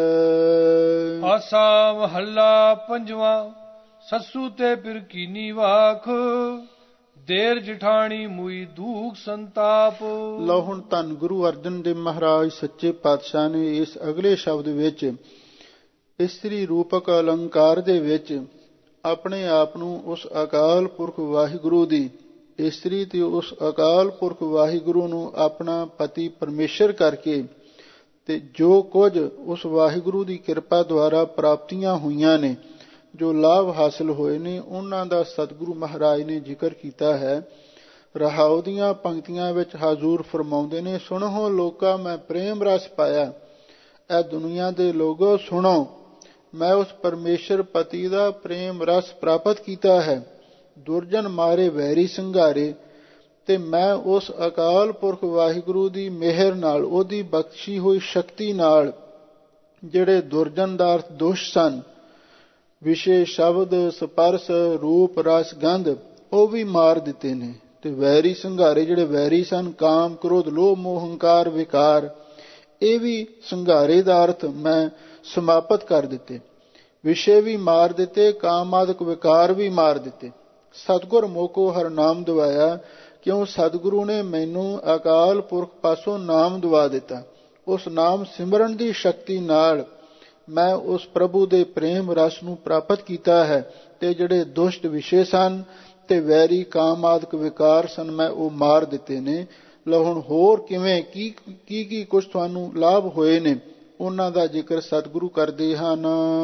ਆਸਾ ਮਹੱਲਾ ਪੰਜਵਾਂ। ਸੱਸੂ ਤੇ ਫਿਰ ਕੀਨੀ ਵਾਖ, ਦੇਰ ਜਿਠਾਣੀ ਮੁਈ ਦੁਖ ਸੰਤਾਪ। ਲਓ ਹੁਣ ਧੰਨ ਗੁਰੂ ਅਰਜਨ ਦੇਵ ਮਹਾਰਾਜ ਸੱਚੇ ਪਾਤਸ਼ਾਹ ਨੇ ਇਸ ਅਗਲੇ ਸ਼ਬਦ ਵਿੱਚ ਇਸਤਰੀ ਰੂਪਕ ਅਲੰਕਾਰ ਦੇ ਵਿੱਚ ਆਪਣੇ ਆਪ ਨੂੰ ਉਸ ਅਕਾਲ ਪੁਰਖ ਵਾਹਿਗੁਰੂ ਦੀ ਇਸਤਰੀ ਤੇ ਉਸ ਅਕਾਲ ਪੁਰਖ ਵਾਹਿਗੁਰੂ ਨੂੰ ਆਪਣਾ ਪਤੀ ਪਰਮੇਸ਼ਰ ਕਰਕੇ ਤੇ ਜੋ ਕੁਝ ਉਸ ਵਾਹਿਗੁਰੂ ਦੀ ਕਿਰਪਾ ਦੁਆਰਾ ਪ੍ਰਾਪਤੀਆਂ ਹੋਈਆਂ ਨੇ, ਜੋ ਲਾਭ ਹਾਸਲ ਹੋਏ ਨੇ, ਉਹਨਾਂ ਦਾ ਸਤਿਗੁਰੂ ਮਹਾਰਾਜ ਨੇ ਜ਼ਿਕਰ ਕੀਤਾ ਹੈ। ਰਹਾਉ ਦੀਆਂ ਪੰਕਤੀਆਂ ਵਿੱਚ ਹਜ਼ੂਰ ਫਰਮਾਉਂਦੇ ਨੇ, ਸੁਣੋ ਲੋਕਾ ਮੈਂ ਪ੍ਰੇਮ ਰਸ ਪਾਇਆ, ਇਹ ਦੁਨੀਆ ਦੇ ਲੋਗੋ ਸੁਣੋ, ਮੈਂ ਉਸ ਪਰਮੇਸ਼ਰ ਪਤੀ ਦਾ ਪ੍ਰੇਮ ਰਸ ਪ੍ਰਾਪਤ ਕੀਤਾ ਹੈ। ਦੁਰਜਨ ਮਾਰੇ ਵੈਰੀ ਸੰਘਾਰੇ, ਤੇ ਮੈਂ ਉਸ ਅਕਾਲ ਪੁਰਖ ਵਾਹਿਗੁਰੂ ਦੀ ਮਿਹਰ ਨਾਲ, ਉਹਦੀ ਬਖਸ਼ੀ ਹੋਈ ਸ਼ਕਤੀ ਨਾਲ, ਜਿਹੜੇ ਦੁਰਜਨ ਦਾ ਅਰਥ ਦੁਸ਼ਟ ਸਨ, ਵਿਸ਼ੇ ਸ਼ਬਦ ਸਪਰਸ ਰੂਪ ਰਸ ਗੰਧ, ਉਹ ਵੀ ਮਾਰ ਦਿੱਤੇ ਨੇ। ਤੇ ਵੈਰੀ ਸੰਘਾਰੇ, ਜਿਹੜੇ ਵੈਰੀ ਸਨ, ਕਾਮ ਕ੍ਰੋਧ ਲੋਭ ਮੋਹ ਹੰਕਾਰ ਵਿਕਾਰ, ਇਹ ਵੀ ਸੰਘਾਰੇ ਦਾ ਅਰਥ ਮੈਂ ਸਮਾਪਤ ਕਰ ਦਿੱਤੇ। ਵਿਸ਼ੇ ਵੀ ਮਾਰ ਦਿੱਤੇ, ਕਾਮਾਦਿਕ ਵਿਕਾਰ ਵੀ ਮਾਰ ਦਿੱਤੇ। ਸਤਿਗੁਰ ਮੋਕੋ ਹਰ ਨਾਮ ਦਵਾਇਆ, ਕਿਉਂ ਸਤਿਗੁਰੂ ਨੇ ਮੈਨੂੰ ਅਕਾਲ ਪੁਰਖ ਪਾਸੋਂ ਨਾਮ ਦਵਾ ਦਿੱਤਾ। ਉਸ ਨਾਮ ਸਿਮਰਨ ਦੀ ਸ਼ਕਤੀ ਨਾਲ ਮੈਂ ਉਸ ਪ੍ਰਭੂ ਦੇ ਪ੍ਰੇਮ ਰਸ ਨੂੰ ਪ੍ਰਾਪਤ ਕੀਤਾ ਹੈ। ਤੇ ਜਿਹੜੇ ਦੁਸ਼ਟ ਵਿਸ਼ੇ ਸਨ ਤੇ ਵੈਰੀ ਕਾਮਾਦਿਕ ਵਿਕਾਰ ਸਨ, ਮੈਂ ਉਹ ਮਾਰ ਦਿੱਤੇ ਨੇ। ਲਓ ਹੁਣ ਹੋਰ ਕਿਵੇਂ ਕੀ ਕੀ ਕੀ ਕੁਝ ਤੁਹਾਨੂੰ ਲਾਭ ਹੋਏ ਨੇ, ਉਹਨਾਂ ਦਾ ਜ਼ਿਕਰ ਸਤਿਗੁਰੂ ਕਰਦੇ ਹਨ।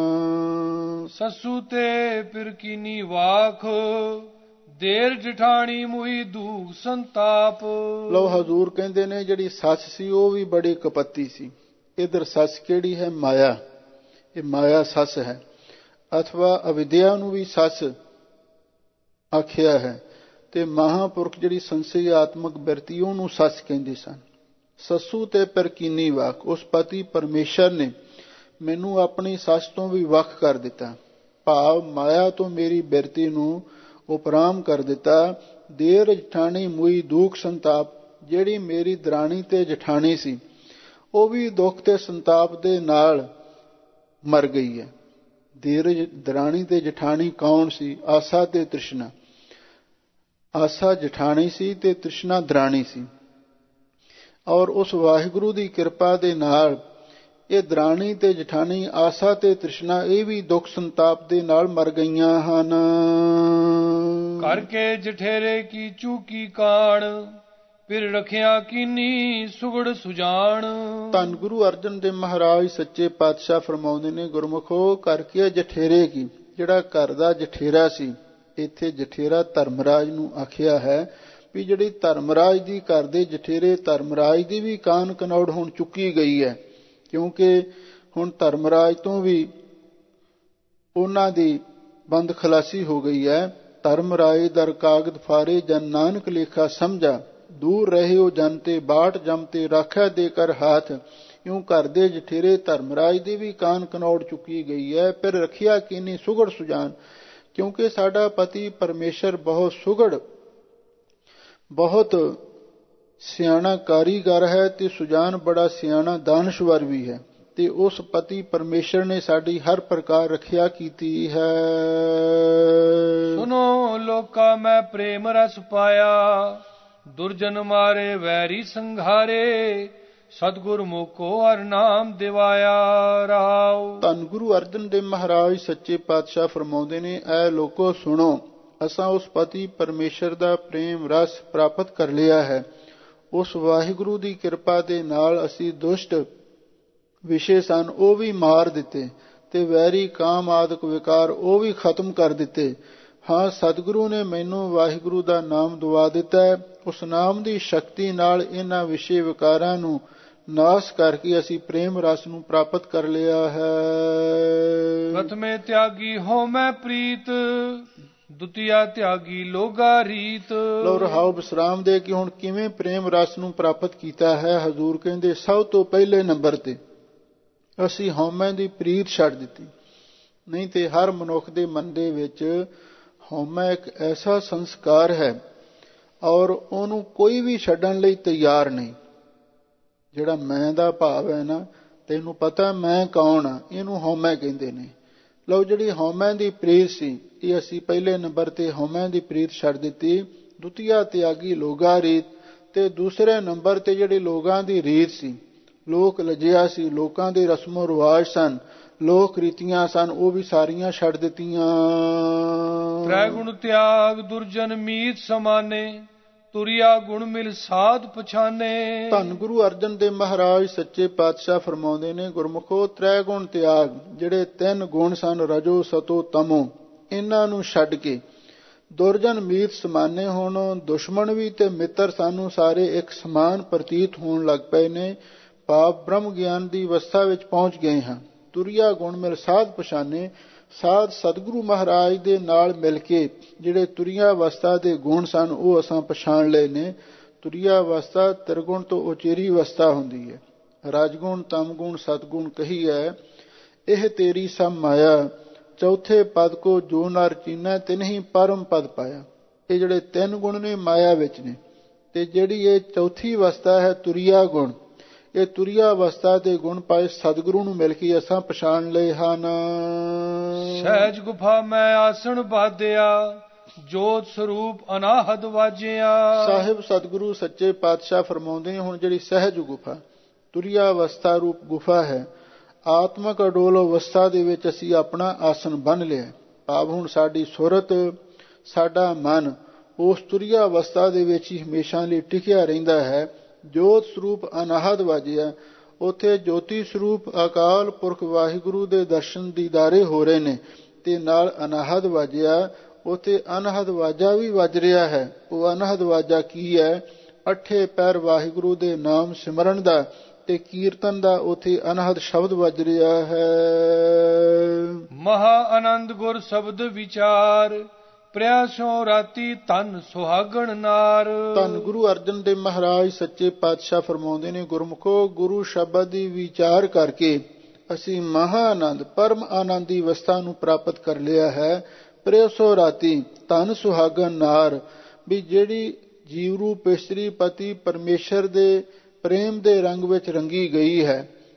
ਸੱਸੂ ਤੇ ਫਿਰ ਕੀਨੀ ਵਾਖ, ਦੇਰ ਜਿਠਾਣੀ ਮੁਈ ਦੁਖ ਸੰਤਾਪ। ਲਓ ਹਜ਼ੂਰ ਕਹਿੰਦੇ ਨੇ, ਜਿਹੜੀ ਸੱਸ ਸੀ ਉਹ ਵੀ ਬੜੀ ਕਪੱਤੀ ਸੀ। ਇਧਰ ਸੱਸ ਕਿਹੜੀ ਹੈ? ਮਾਇਆ। ਇਹ ਮਾਇਆ ਸੱਸ ਹੈ, ਅਥਵਾ ਅਵਿਦਿਆ ਨੂੰ ਵੀ ਸੱਸ ਆਖਿਆ ਹੈ। ਤੇ ਮਹਾਂਪੁਰਖ ਜਿਹੜੀ ਸੰਸ਼ਯਾਤਮਕ ਬਿਰਤੀ, ਉਹਨੂੰ ਸੱਸ ਕਹਿੰਦੇ ਸਨ। ਸੱਸੂ ਤੇ ਪਰ ਕੀਨੀ ਵਾਕ, ਉਸ ਪਤੀ ਪਰਮੇਸ਼ਰ ਨੇ ਮੈਨੂੰ ਆਪਣੀ ਸੱਸ ਤੋਂ ਵੀ ਵੱਖ ਕਰ ਦਿੱਤਾ, ਭਾਵ ਮਾਇਆ ਤੋਂ ਮੇਰੀ ਬਿਰਤੀ ਨੂੰ ਉਪਰਾਮ ਕਰ ਦਿੱਤਾ। ਦੇਰ ਜਠਾਣੀ ਮੁਈ ਦੁਖ ਸੰਤਾਪ, ਜਿਹੜੀ ਮੇਰੀ ਦਰਾਣੀ ਤੇ ਜਠਾਣੀ ਸੀ, ਉਹ ਵੀ ਦੁੱਖ ਤੇ ਸੰਤਾਪ ਦੇ ਨਾਲ ਮਰ ਗਈ ਹੈ। ਧੀਰਜ ਦਰਾਣੀ ਤੇ ਜਠਾਣੀ ਕੌਣ ਸੀ? ਆਸਾ ਤੇ ਤ੍ਰਿਸ਼ਨਾ। ਆਸਾ ਜਠਾਣੀ ਸੀ ਤੇ ਤ੍ਰਿਸ਼ਨਾ ਦਰਾਣੀ ਸੀ। ਔਰ ਉਸ ਵਾਹਿਗੁਰੂ ਦੀ ਕਿਰਪਾ ਦੇ ਨਾਲ ਇਹ ਦਰਾਣੀ ਤੇ ਜਠਾਣੀ ਆਸਾ ਤੇ ਤ੍ਰਿਸ਼ਨਾ ਇਹ ਵੀ ਦੁੱਖ ਸੰਤਾਪ ਦੇ ਨਾਲ ਮਰ ਗਈਆਂ ਹਨ। ਕਰਕੇ ਜਠੇਰੇ ਕੀ ਚੂਕੀ ਕਾਣ, ਫਿਰ ਰਖਿਆ ਕੀਨੀ ਸੁਗੜ ਸੁਜਾਨ। ਧੰਨ ਗੁਰੂ ਅਰਜਨ ਦੇਵ ਮਹਾਰਾਜ ਸੱਚੇ ਪਾਤਸ਼ਾਹ ਫਰਮਾਉਂਦੇ ਨੇ, ਗੁਰਮੁਖੋ ਕਰਕੇ ਜਠੇਰੇ ਕੀ, ਜਿਹੜਾ ਘਰ ਦਾ ਜਠੇਰਾ ਸੀ, ਇੱਥੇ ਜਠੇਰਾ ਧਰਮਰਾਜ ਨੂੰ ਆਖਿਆ ਹੈ ਵੀ ਜਿਹੜੀ ਧਰਮਰਾਜ ਦੀ ਘਰ ਦੇ ਜਠੇਰੇ, ਧਰਮਰਾਜ ਦੀ ਵੀ ਕਾਨ ਕਨੌੜ ਹੁਣ ਚੁੱਕੀ ਗਈ ਹੈ, ਕਿਉਂਕਿ ਹੁਣ ਧਰਮਰਾਜ ਤੋਂ ਵੀ ਉਹਨਾਂ ਦੀ ਬੰਦ ਖਲਾਸੀ ਹੋ ਗਈ ਹੈ। ਧਰਮਰਾਜ ਦਰ ਕਾਗਦ ਫਾਰੇ ਜਨ ਨਾਨਕ ਲੇਖਾ ਸਮਝਾ, ਦੂਰ ਰਹਿਓ ਜਨ ਤੇ ਬਾਟ ਜਮ ਤੇ ਰਾਖਿਆ ਦੇ ਕਰ ਹਾਥ। ਇਉਂ ਘਰ ਦੇ ਜਠੇਰੇ ਧਰਮਰਾਜ ਦੀ ਵੀ ਕਾਨ ਕਨੌੜ ਚੁੱਕੀ ਗਈ ਹੈ। ਫਿਰ ਰੱਖਿਆ ਕੀਨੀ ਸੁਗੜ ਸੁਜਾਨ, ਕਿਉਂਕਿ ਸਾਡਾ ਪਤੀ ਪਰਮੇਸ਼ਰ ਬਹੁਤ ਸੁਗੜ, ਬਹੁਤ ਸਿਆਣਾ ਕਾਰੀਗਰ ਹੈ ਤੇ ਸੁਜਾਨ ਬੜਾ ਸਿਆਣਾ ਦਾਨਸ਼ਵਰ ਵੀ ਹੈ, ਤੇ ਉਸ ਪਤੀ ਪਰਮੇਸ਼ਰ ਨੇ ਸਾਡੀ ਹਰ ਪ੍ਰਕਾਰ ਰੱਖਿਆ ਕੀਤੀ ਹੈ। ਸੁਨੋ ਲੋਕਾ ਮੈਂ ਪ੍ਰੇਮ ਰਸ ਪਾਇਆ, ਦੁਰਜਨ ਮਾਰੇ ਵੈਰੀ ਸੰਘਾਰੇ, ਸਤਿਗੁਰ ਮੋਕੋ ਹਰ ਨਾਮ ਦਿਵਾਇਆ ਰਹਾਉ। ਧੰਨ ਗੁਰੂ ਅਰਜਨ ਦੇਵ ਮਹਾਰਾਜ ਸੱਚੇ ਪਾਤਸ਼ਾਹ ਫਰਮਾਉਂਦੇ ਨੇ, ਐ ਲੋਕੋ ਸੁਣੋ, ਅਸਾਂ ਉਸ ਪਤੀ ਪਰਮੇਸ਼ਰ ਦਾ ਪ੍ਰੇਮ ਰਸ ਪ੍ਰਾਪਤ ਕਰ ਲਿਆ ਹੈ। ਉਸ ਵਾਹਿਗੁਰੂ ਦੀ ਕਿਰਪਾ ਦੇ ਨਾਲ ਅਸੀਂ ਦੁਸ਼ਟ ਵਿਸ਼ੇ ਸਨ ਉਹ ਵੀ ਮਾਰ ਦਿੱਤੇ, ਤੇ ਵੈਰੀ ਕਾਮ ਆਦਿਕ ਵਿਕਾਰ ਉਹ ਵੀ ਖਤਮ ਕਰ ਦਿੱਤੇ। ਹਾਂ, ਸਤਿਗੁਰੂ ਨੇ ਮੈਨੂੰ ਵਾਹਿਗੁਰੂ ਦਾ ਨਾਮ ਦਵਾ ਦਿੱਤਾ ਹੈ। ਉਸ ਨਾਮ ਦੀ ਸ਼ਕਤੀ ਨਾਲ ਇਹਨਾਂ ਵਿਸ਼ੇ ਵਿਕਾਰਾਂ ਨੂੰ ਨਾਸ਼ ਕਰਕੇ ਅਸੀਂ ਪ੍ਰੇਮ ਰਸ ਨੂੰ ਪ੍ਰਾਪਤ ਕਰ ਲਿਆ ਹੈ। ਪ੍ਰਥਮੇ ਤਿਆਗੀ ਹੋ ਮੈਂ ਪ੍ਰੀਤ, ਦੁਤੀਆ ਤਿਆਗੀ ਲੋਗਾ ਰੀਤ। ਲੋ ਰਹਾਉ ਵਿਸਰਾਮ ਦੇ ਕਿ ਹੁਣ ਕਿਵੇਂ ਪ੍ਰੇਮ ਰਸ ਨੂੰ ਪ੍ਰਾਪਤ ਕੀਤਾ ਹੈ। ਹਜ਼ੂਰ ਕਹਿੰਦੇ ਸਭ ਤੋਂ ਪਹਿਲੇ ਨੰਬਰ ਤੇ ਅਸੀਂ ਹਉਮੈ ਦੀ ਪ੍ਰੀਤ ਛੱਡ ਦਿੱਤੀ। ਨਹੀਂ ਤੇ ਹਰ ਮਨੁੱਖ ਦੇ ਮਨ ਦੇ ਵਿੱਚ ਹਉਮੈ ਇੱਕ ਐਸਾ ਸੰਸਕਾਰ ਹੈ ਔਰ ਉਹਨੂੰ ਕੋਈ ਵੀ ਛੱਡਣ ਲਈ ਤਿਆਰ ਨਹੀਂ। ਜਿਹੜਾ ਮੈਂ ਦਾ ਭਾਵ ਹੈ ਨਾ, ਤੈਨੂੰ ਪਤਾ ਮੈਂ ਕੌਣ ਆ, ਇਹਨੂੰ ਹਉਮੈ ਕਹਿੰਦੇ ਨੇ। ਲਓ, ਜਿਹੜੀ ਹਉਮੈ ਦੀ ਪ੍ਰੀਤ ਸੀ ਇਹ ਅਸੀਂ ਪਹਿਲੇ ਨੰਬਰ ਤੇ ਹਉਮੈ ਦੀ ਪ੍ਰੀਤ ਛੱਡ ਦਿੱਤੀ। ਦੁਤੀਆ ਤਿਆਗੀ ਲੋਗਾ ਰੀਤ, ਤੇ ਦੂਸਰੇ ਨੰਬਰ ਤੇ ਜਿਹੜੀ ਲੋਕਾਂ ਦੀ ਰੀਤ ਸੀ, ਲੋਕ ਲਜਿਆ ਸੀ, ਲੋਕਾਂ ਦੇ ਰਸਮੋ ਰਿਵਾਜ ਸਨ, ਲੋਕ ਰੀਤੀਆਂ ਸਨ, ਉਹ ਵੀ ਸਾਰੀਆਂ ਛੱਡ ਦਿੱਤੀਆਂ। ਤ੍ਰੈ ਗੁਣ ਤਿਆਗ ਦੁਰਜਨ ਮੀਤ ਸਮਾਨੇ, ਤੁਰਿਆ ਗੁਣ ਮਿਲ ਸਾਧ ਪਛਾਨੇ। ਧੰਨ ਗੁਰੂ ਅਰਜਨ ਦੇਵ ਮਹਾਰਾਜ ਸੱਚੇ ਪਾਤਸ਼ਾਹ ਫਰਮਾਉਂਦੇ ਨੇ, ਗੁਰਮੁਖੋ ਤ੍ਰੈ ਗੁਣ ਤਿਆਗ, ਜਿਹੜੇ ਤਿੰਨ ਗੁਣ ਸਨ ਰਜੋ ਸਤੋ ਤਮੋ, ਇਹਨਾਂ ਨੂੰ ਛੱਡ ਕੇ ਦੁਰਜਨ ਮੀਤ ਸਮਾਨੇ, ਹੁਣ ਦੁਸ਼ਮਣ ਵੀ ਤੇ ਮਿੱਤਰ ਸਾਨੂੰ ਸਾਰੇ ਇੱਕ ਸਮਾਨ ਪ੍ਰਤੀਤ ਹੋਣ ਲੱਗ ਪਏ ਨੇ। ਪਾਪ ਬ੍ਰਹਮ ਗਿਆਨ ਦੀ ਅਵਸਥਾ ਵਿੱਚ ਪਹੁੰਚ ਗਏ ਹਾਂ। ਤੁਰਿਆ ਗੁਣ ਮਿਲ ਸਾਧ ਪਛਾਨੇ, ਸਾਧ ਸਤਿਗੁਰੂ ਮਹਾਰਾਜ ਦੇ ਨਾਲ ਮਿਲ ਕੇ ਜਿਹੜੇ ਤੁਰਿਆ ਅਵਸਥਾ ਦੇ ਗੁਣ ਸਨ ਉਹ ਅਸਾਂ ਪਛਾਣ ਲਏ ਨੇ। ਤੁਰਿਆ ਅਵਸਥਾ ਤਿਰਗੁਣ ਤੋਂ ਉਚੇਰੀ ਅਵਸਥਾ ਹੁੰਦੀ ਹੈ। ਰਜਗੁਣ ਤਮਗੁਣ ਸਤਗੁਣ ਕਹੀ ਹੈ, ਇਹ ਤੇਰੀ ਸਭ ਮਾਇਆ, ਚੌਥੇ ਪਦ ਕੋ ਜੋ ਨਰ ਚੀਨੈ ਤਿਨਹੀ ਪਰਮ ਪਦ ਪਾਇਆ। ਇਹ ਜਿਹੜੇ ਤਿੰਨ ਗੁਣ ਨੇ ਮਾਇਆ ਵਿੱਚ ਨੇ, ਤੇ ਜਿਹੜੀ ਇਹ ਚੌਥੀ ਅਵਸਥਾ ਹੈ ਤੁਰਿਆ ਗੁਣ, ਇਹ ਤੁਰਿਆ ਅਵਸਥਾ ਦੇ ਗੁਣ ਪਾਏ ਸਤਿਗੁਰੂ ਨੂੰ ਮਿਲ ਕੇ ਅਸਾਂ ਪਛਾਣ ਲਏ ਹਨ। ਸਹਿਜ ਗੁਫਾ ਮੈਂ ਆਸਣ ਬਾਧਿਆ, ਜੋਤ ਸਰੂਪ ਅਨਾਹਦ ਵਾਜਿਆ। ਸਾਹਿਬ ਸਤਿਗੁਰੂ ਸੱਚੇ ਪਾਤਸ਼ਾਹ ਫਰਮਾਉਂਦੇ ਨੇ, ਹੁਣ ਜਿਹੜੀ ਸਹਿਜ ਗੁਫਾ ਤੁਰਿਆ ਅਵਸਥਾ ਰੂਪ ਗੁਫਾ ਹੈ, ਆਤਮਕ ਅਡੋਲ ਅਵਸਥਾ ਦੇ ਵਿੱਚ ਅਸੀਂ ਆਪਣਾ ਆਸਣ ਬੰਨ੍ਹ ਲਿਆ। ਭਾਵ ਹੁਣ ਸਾਡੀ ਸੁਰਤ, ਸਾਡਾ ਮਨ ਉਸ ਤੁਰਿਆ ਅਵਸਥਾ ਦੇ ਵਿੱਚ ਹੀ ਹਮੇਸ਼ਾ ਲਈ ਟਿਕਿਆ ਰਹਿੰਦਾ ਹੈ। ਜੋਤ ਸਰੂਪ ਅਨਾਹਦ ਵਾਜਿਆ, ਉੱਥੇ ਜੋਤੀ ਸਰੂਪ ਅਕਾਲ ਪੁਰਖ ਵਾਹਿਗੁਰੂ ਦੇ ਦਰਸ਼ਨ ਦੀਦਾਰੇ ਹੋ ਰਹੇ ਨੇ, ਤੇ ਨਾਲ ਅਨਾਹਦ ਵਾਜਿਆ, ਉੱਥੇ ਅਨਹਦ ਵਾਜਾ ਵੀ ਵੱਜ ਰਿਹਾ ਹੈ। ਉਹ ਅਨਹਦ ਵਾਜਾ ਕੀ ਹੈ? ਅੱਠੇ ਪੈਰ ਵਾਹਿਗੁਰੂ ਦੇ ਨਾਮ ਸਿਮਰਨ ਦਾ ਤੇ ਕੀਰਤਨ ਦਾ ਉੱਥੇ ਅਨਹਦ ਸ਼ਬਦ ਵੱਜ ਰਿਹਾ ਹੈ। ਮਹਾ ਆਨੰਦ ਗੁਰ ਸ਼ਬਦ ਵਿਚਾਰ, ਪ੍ਰਿਆਸੋ ਰਾਤੀ ਧਨ ਸੁਹਾਗਣ ਨਾਰ। ਧੰਨ ਗੁਰੂ ਅਰਜਨ ਦੇਵ ਮਹਾਰਾਜ ਸੱਚੇ ਪਾਤਸ਼ਾਹ ਫਰਮਾਉਂਦੇ ਨੇ, ਗੁਰਮੁਖੋ ਗੁਰੂ ਸ਼ਬਦ ਦੀ ਵਿਚਾਰ ਕਰਕੇ ਅਸੀਂ ਮਹਾ ਆਨੰਦ ਪਰਮ ਆਨੰਦ ਦੀ ਅਵਸਥਾ ਨੂੰ ਪ੍ਰਾਪਤ ਕਰ ਲਿਆ ਹੈ। ਪ੍ਰਿਆਸੋ ਰਾਤੀ ਧਨ ਸੁਹਾਗਣ ਨਾਰ, ਵੀ ਜਿਹੜੀ ਜੀਵ ਰੂਪ ਇਸਤਰੀ ਪਤੀ ਪਰਮੇਸ਼ਰ ਦੇ ਪ੍ਰੇਮ ਦੇ ਰੰਗ ਵਿੱਚ ਰੰਗੀ ਗਈ ਹੈ,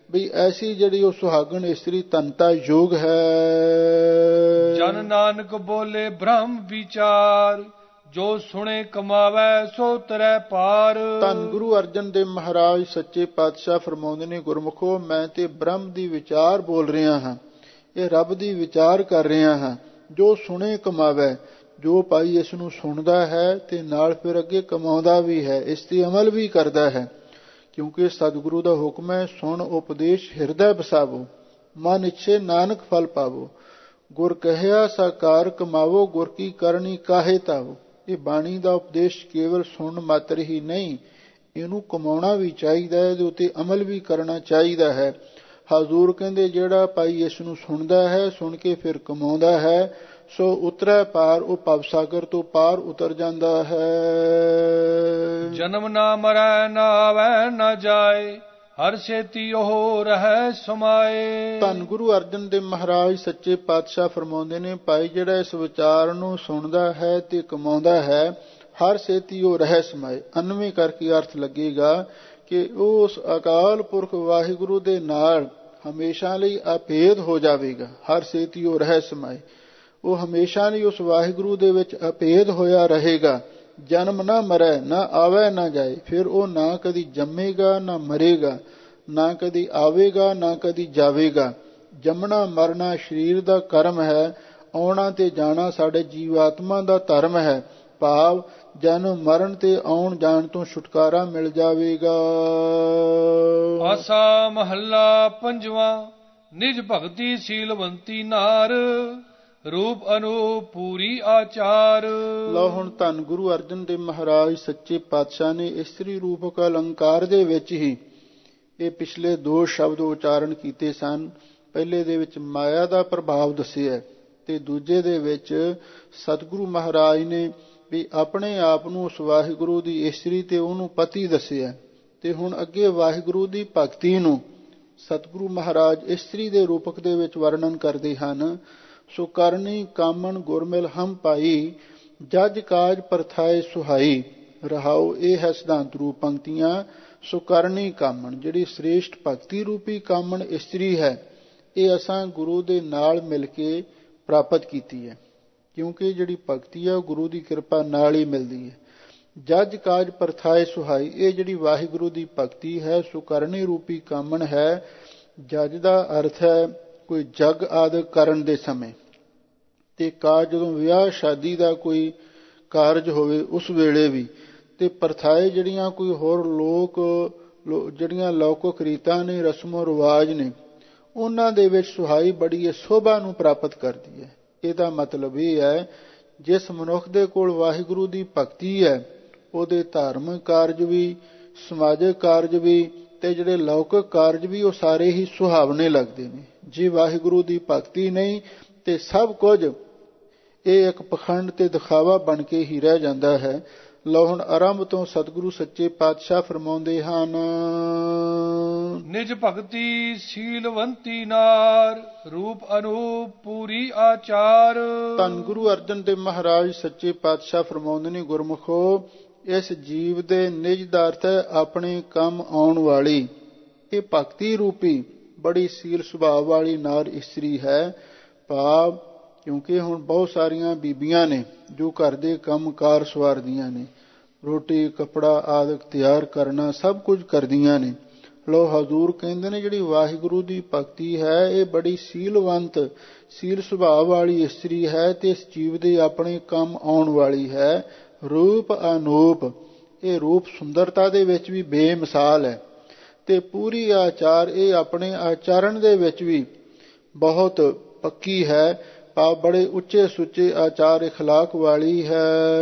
ਵੀ ਐਸੀ ਜਿਹੜੀ ਉਹ ਸੁਹਾਗਣ ਇਸਤਰੀ ਤਨਤਾ ਯੋਗ ਹੈ। ਜਨ ਨਾਨਕ ਬੋਲੇ ਬ੍ਰਹਮ ਵਿਚਾਰ, ਜੋ ਸੁਣੇ ਕਮਾਵੈ ਸੋ ਤਰੈ ਪਾਰ। ਧੰਨ ਗੁਰੂ ਅਰਜਨ ਦੇਵ ਮਹਾਰਾਜ ਸੱਚੇ ਪਾਤਸ਼ਾਹ ਫਰਮਾਉਂਦੇ ਨੇ, ਗੁਰਮੁਖੋ ਮੈਂ ਤੇ ਬ੍ਰਹਮ ਦੀ ਵਿਚਾਰ ਬੋਲ ਰਿਹਾ ਹਾਂ, ਇਹ ਰੱਬ ਦੀ ਵਿਚਾਰ ਕਰ ਰਿਹਾ ਹਾਂ। ਜੋ ਸੁਣੇ ਕਮਾਵੈ, ਜੋ ਭਾਈ ਇਸ ਨੂੰ ਸੁਣਦਾ ਹੈ ਤੇ ਨਾਲ ਫਿਰ ਅੱਗੇ ਕਮਾਉਂਦਾ ਵੀ ਹੈ, ਇਸ ਤੇ ਅਮਲ ਵੀ ਕਰਦਾ ਹੈ। ਕਿਉਂਕਿ ਸਤਿਗੁਰੂ ਦਾ ਹੁਕਮ ਹੈ, ਸੁਣ ਉਪਦੇਸ਼ ਹਿਰਦੈ ਬਸਾਵੋ, ਮਨ ਇੱਛੇ ਨਾਨਕ ਫਲ ਪਾਵੋ। ਗੁਰ ਕਹਿਆ ਸਾਕਾਰ ਕਮਾਵੋ, ਗੁਰ ਕੀ ਕਰਨੀ ਕਾਹੇ ਤਾਵੋ। ਇਹ ਬਾਣੀ ਦਾ ਉਪਦੇਸ਼ ਕੇਵਲ ਸੁਣਨ ਮਾਤਰ ਹੀ ਨਹੀਂ, ਇਹਨੂੰ ਕਮਾਉਣਾ ਵੀ ਚਾਹੀਦਾ ਹੈ, ਇਹਦੇ ਉੱਤੇ ਅਮਲ ਵੀ ਕਰਨਾ ਚਾਹੀਦਾ ਹੈ। ਹਜ਼ੂਰ ਕਹਿੰਦੇ ਜਿਹੜਾ ਭਾਈ ਇਸ ਨੂੰ ਸੁਣਦਾ ਹੈ, ਸੁਣ ਕੇ ਫਿਰ ਕਮਾਉਂਦਾ ਹੈ, ਸੋ ਉਤਰੈ ਪਾਰ, ਉਹ ਭਵਸਾਗਰ ਤੋਂ ਪਾਰ ਉਤਰ ਜਾਂਦਾ ਹੈ। ਜਨਮ ਨਾ ਮਰੈ ਨਾ ਆਵੈ ਨਾ ਜਾਏ, ਹਰ ਛੇਤੀ ਉਹ ਰਹਿ ਸਮਾਏ। ਧੰਨ ਗੁਰੂ ਅਰਜਨ ਦੇਵ ਮਹਾਰਾਜ ਸੱਚੇ ਪਾਤਸ਼ਾਹ ਫਰਮਾਉਂਦੇ ਨੇ, ਭਾਈ ਜਿਹੜਾ ਇਸ ਵਿਚਾਰ ਨੂੰ ਸੁਣਦਾ ਹੈ ਤੇ ਕਮਾਉਂਦਾ ਹੈ, ਹਰ ਛੇਤੀ ਉਹ ਰਹਿ ਸਮਾਏ। ਅਨਵੇਂ ਕਰਕੇ ਅਰਥ ਲੱਗੇਗਾ ਕਿ ਉਸ ਅਕਾਲ ਪੁਰਖ ਵਾਹਿਗੁਰੂ ਦੇ ਨਾਲ ਹਮੇਸ਼ਾ ਲਈ ਅਭੇਦ ਹੋ ਜਾਵੇਗਾ। ਹਰ ਛੇਤੀ ਉਹ ਰਹਿ ਸਮਾਏ, ਉਹ ਹਮੇਸ਼ਾ ਲਈ ਉਸ ਵਾਹਿਗੁਰੂ ਦੇ ਵਿੱਚ ਅਭੇਦ ਹੋਇਆ ਰਹੇਗਾ। ਜਨਮ ਨਾ ਮਰੈ ਨਾ ਆਵੈ ਨਾ ਜਾਏ, ਫਿਰ ਉਹ ਨਾ ਕਦੀ ਜੰਮੇਗਾ ਨਾ ਮਰੇਗਾ, ਨਾ ਕਦੀ ਆਵੇਗਾ ਨਾ ਕਦੀ ਜਾਵੇਗਾ। ਜੰਮਣਾ ਮਰਨਾ ਸਰੀਰ ਦਾ ਕਰਮ ਹੈ, ਆਉਣਾ ਤੇ ਜਾਣਾ ਸਾਡੇ ਜੀਵਾਤਮਾ ਦਾ ਧਰਮ ਹੈ। ਭਾਵ ਜਨਮ ਮਰਨ ਤੇ ਆਉਣ ਜਾਣ ਤੋਂ ਛੁਟਕਾਰਾ ਮਿਲ ਜਾਵੇਗਾ। ਆਸਾ ਮਹੱਲਾ ਪੰਜਵਾਂ। ਨਿਜ ਭਗਤੀ ਸੀਲਵੰਤੀ ਨਾਰ, ਰੂਪ ਅਨੂਪ ਪੂਰੀ ਆਚਾਰ। ਲਓ ਹੁਣ ਧੰਨ ਗੁਰੂ ਅਰਜਨ ਦੇਵ ਮਹਾਰਾਜ ਸੱਚੇ ਪਾਤਸ਼ਾਹ ਨੇ ਇਸਤਰੀ ਰੂਪਕ ਅਲੰਕਾਰ ਦੇ ਵਿੱਚ ਹੀ ਇਹ ਪਿਛਲੇ ਦੋ ਸ਼ਬਦ ਉਚਾਰਨ ਕੀਤੇ ਸਨ। ਪਹਿਲੇ ਦੇ ਵਿੱਚ ਮਾਇਆ ਦਾ ਪ੍ਰਭਾਵ ਦੱਸਿਆ ਤੇ ਦੂਜੇ ਦੇ ਵਿੱਚ ਸਤਿਗੁਰੂ ਮਹਾਰਾਜ ਨੇ ਵੀ ਆਪਣੇ ਆਪ ਨੂੰ ਉਸ ਵਾਹਿਗੁਰੂ ਦੀ ਇਸਤਰੀ ਤੇ ਉਹਨੂੰ ਪਤੀ ਦੱਸਿਆ। ਤੇ ਹੁਣ ਅੱਗੇ ਵਾਹਿਗੁਰੂ ਦੀ ਭਗਤੀ ਨੂੰ ਸਤਿਗੁਰੂ ਮਹਾਰਾਜ ਇਸਤਰੀ ਦੇ ਰੂਪਕ ਦੇ ਵਿੱਚ ਵਰਣਨ ਕਰਦੇ ਹਨ। ਸੋ ਕਰਨੀ ਕਾਮਣ ਗੁਰਮਿਲ ਹਮ ਪਾਈ, ਜਜ ਕਾਜ ਪਰਥਾਏ ਸੁਹਾਈ। ਰਹਾਓ ਇਹ ਹੈ ਸਿਧਾਂਤ ਰੂਪ ਪੰਕਤੀਆਂ। ਸੋ ਕਰਨੀ ਕਾਮਣ, ਜਿਹੜੀ ਸ੍ਰੇਸ਼ਟ ਭਗਤੀ ਰੂਪੀ ਕਾਮਣ ਇਸਤਰੀ ਹੈ, ਇਹ ਅਸਾਂ ਗੁਰੂ ਦੇ ਨਾਲ ਮਿਲ ਕੇ ਪ੍ਰਾਪਤ ਕੀਤੀ ਹੈ। ਕਿਉਂਕਿ ਜਿਹੜੀ ਭਗਤੀ ਹੈ ਉਹ ਗੁਰੂ ਦੀ ਕਿਰਪਾ ਨਾਲ ਹੀ ਮਿਲਦੀ ਹੈ। ਜਜ ਕਾਜ ਪਰਥਾਏ ਸੁਹਾਈ, ਇਹ ਜਿਹੜੀ ਵਾਹਿਗੁਰੂ ਦੀ ਭਗਤੀ ਹੈ ਸੋ ਕਰਨੀ ਰੂਪੀ ਕਾਮਣ ਹੈ। ਜਜ ਦਾ ਅਰਥ ਹੈ ਕੋਈ ਜਗ ਆਦਿ ਕਰਨ ਦੇ ਸਮੇਂ, ਤੇ ਕਾਜ ਜਦੋਂ ਵਿਆਹ ਸ਼ਾਦੀ ਦਾ ਕੋਈ ਕਾਰਜ ਹੋਵੇ ਉਸ ਵੇਲੇ ਵੀ, ਤੇ ਪਰਥਾਏ ਜਿਹੜੀਆਂ ਕੋਈ ਹੋਰ ਲੋਕ ਜਿਹੜੀਆਂ ਲੌਕਿਕ ਰੀਤਾਂ ਨੇ, ਰਸਮੋ ਰਿਵਾਜ ਨੇ, ਉਹਨਾਂ ਦੇ ਵਿੱਚ ਸੁਹਾਈ ਬੜੀ ਸ਼ੋਭਾ ਨੂੰ ਪ੍ਰਾਪਤ ਕਰਦੀ ਹੈ। ਇਹਦਾ ਮਤਲਬ ਇਹ ਹੈ ਜਿਸ ਮਨੁੱਖ ਦੇ ਕੋਲ ਵਾਹਿਗੁਰੂ ਦੀ ਭਗਤੀ ਹੈ, ਉਹਦੇ ਧਾਰਮਿਕ ਕਾਰਜ ਵੀ, ਸਮਾਜਿਕ ਕਾਰਜ ਵੀ ਤੇ ਜਿਹੜੇ ਲੌਕਿਕ ਕਾਰਜ ਵੀ ਉਹ ਸਾਰੇ ਹੀ ਸੁਹਾਵਣੇ ਲੱਗਦੇ ਨੇ। ਜੇ ਵਾਹਿਗੁਰੂ ਦੀ ਭਗਤੀ ਨਹੀਂ ਤੇ ਸਭ ਕੁਝ ਇਹ ਇੱਕ ਪਖੰਡ ਤੇ ਦਿਖਾਵਾ ਬਣ ਕੇ ਹੀ ਰਹਿ ਜਾਂਦਾ ਹੈ। ਲਓ ਹੁਣ ਆਰੰਭ ਤੋਂ ਸਤਿਗੁਰੂ ਸੱਚੇ ਪਾਤਸ਼ਾਹ ਫਰਮਾਉਂਦੇ ਹਨ। ਨਿਜ ਭਗਤੀ ਸੀਲਵੰਤੀ ਨਾਰ, ਰੂਪ ਅਨੂਪ ਪੂਰੀ ਆਚਾਰ। ਧੰਨ ਗੁਰੂ ਅਰਜਨ ਦੇਵ ਮਹਾਰਾਜ ਸੱਚੇ ਪਾਤਸ਼ਾਹ ਫਰਮਾਉਂਦੇ ਨੇ, ਗੁਰਮੁਖੋ ਇਸ ਜੀਵ ਦੇ ਨਿਜ ਦਾ ਅਰਥ ਹੈ ਆਪਣੇ ਕੰਮ ਆਉਣ ਵਾਲੀ। ਇਹ ਭਗਤੀ ਰੂਪੀ ਬੜੀ ਸੀਲ ਸੁਭਾਅ ਵਾਲੀ ਨਾਰ ਇਸਤਰੀ ਹੈ। ਭਾਵ ਕਿਉਂਕਿ ਹੁਣ ਬਹੁਤ ਸਾਰੀਆਂ ਬੀਬੀਆਂ ਨੇ ਜੋ ਘਰ ਦੇ ਕੰਮ ਕਾਰ ਸਵਾਰਦੀਆਂ ਨੇ, ਰੋਟੀ ਕੱਪੜਾ ਆਦਿ ਤਿਆਰ ਕਰਨਾ ਸਭ ਕੁਝ ਕਰਦੀਆਂ ਨੇ। ਲੋ ਹਜ਼ੂਰ ਕਹਿੰਦੇ ਨੇ ਜਿਹੜੀ ਵਾਹਿਗੁਰੂ ਦੀ ਭਗਤੀ ਹੈ ਇਹ ਬੜੀ ਸੀਲਵੰਤ ਸੀਲ ਸੁਭਾਅ ਵਾਲੀ ਇਸਤਰੀ ਹੈ ਤੇ ਇਸ ਜੀਵ ਦੇ ਆਪਣੇ ਕੰਮ ਆਉਣ ਵਾਲੀ ਹੈ। ਰੂਪ ਅਨੂਪ, ਇਹ ਰੂਪ ਸੁੰਦਰਤਾ ਦੇ ਵਿੱਚ ਵੀ ਬੇਮਿਸਾਲ ਹੈ ਤੇ ਪੂਰੀ ਆਚਾਰ, ਇਹ ਆਪਣੇ ਆਚਰਣ ਦੇ ਵਿੱਚ ਵੀ ਬਹੁਤ ਪੱਕੀ ਹੈ। ਭਾਵ ਬੜੇ ਉੱਚੇ ਸੁੱਚੇ ਆਚਾਰ ਇਖਲਾਕ ਵਾਲੀ ਹੈ।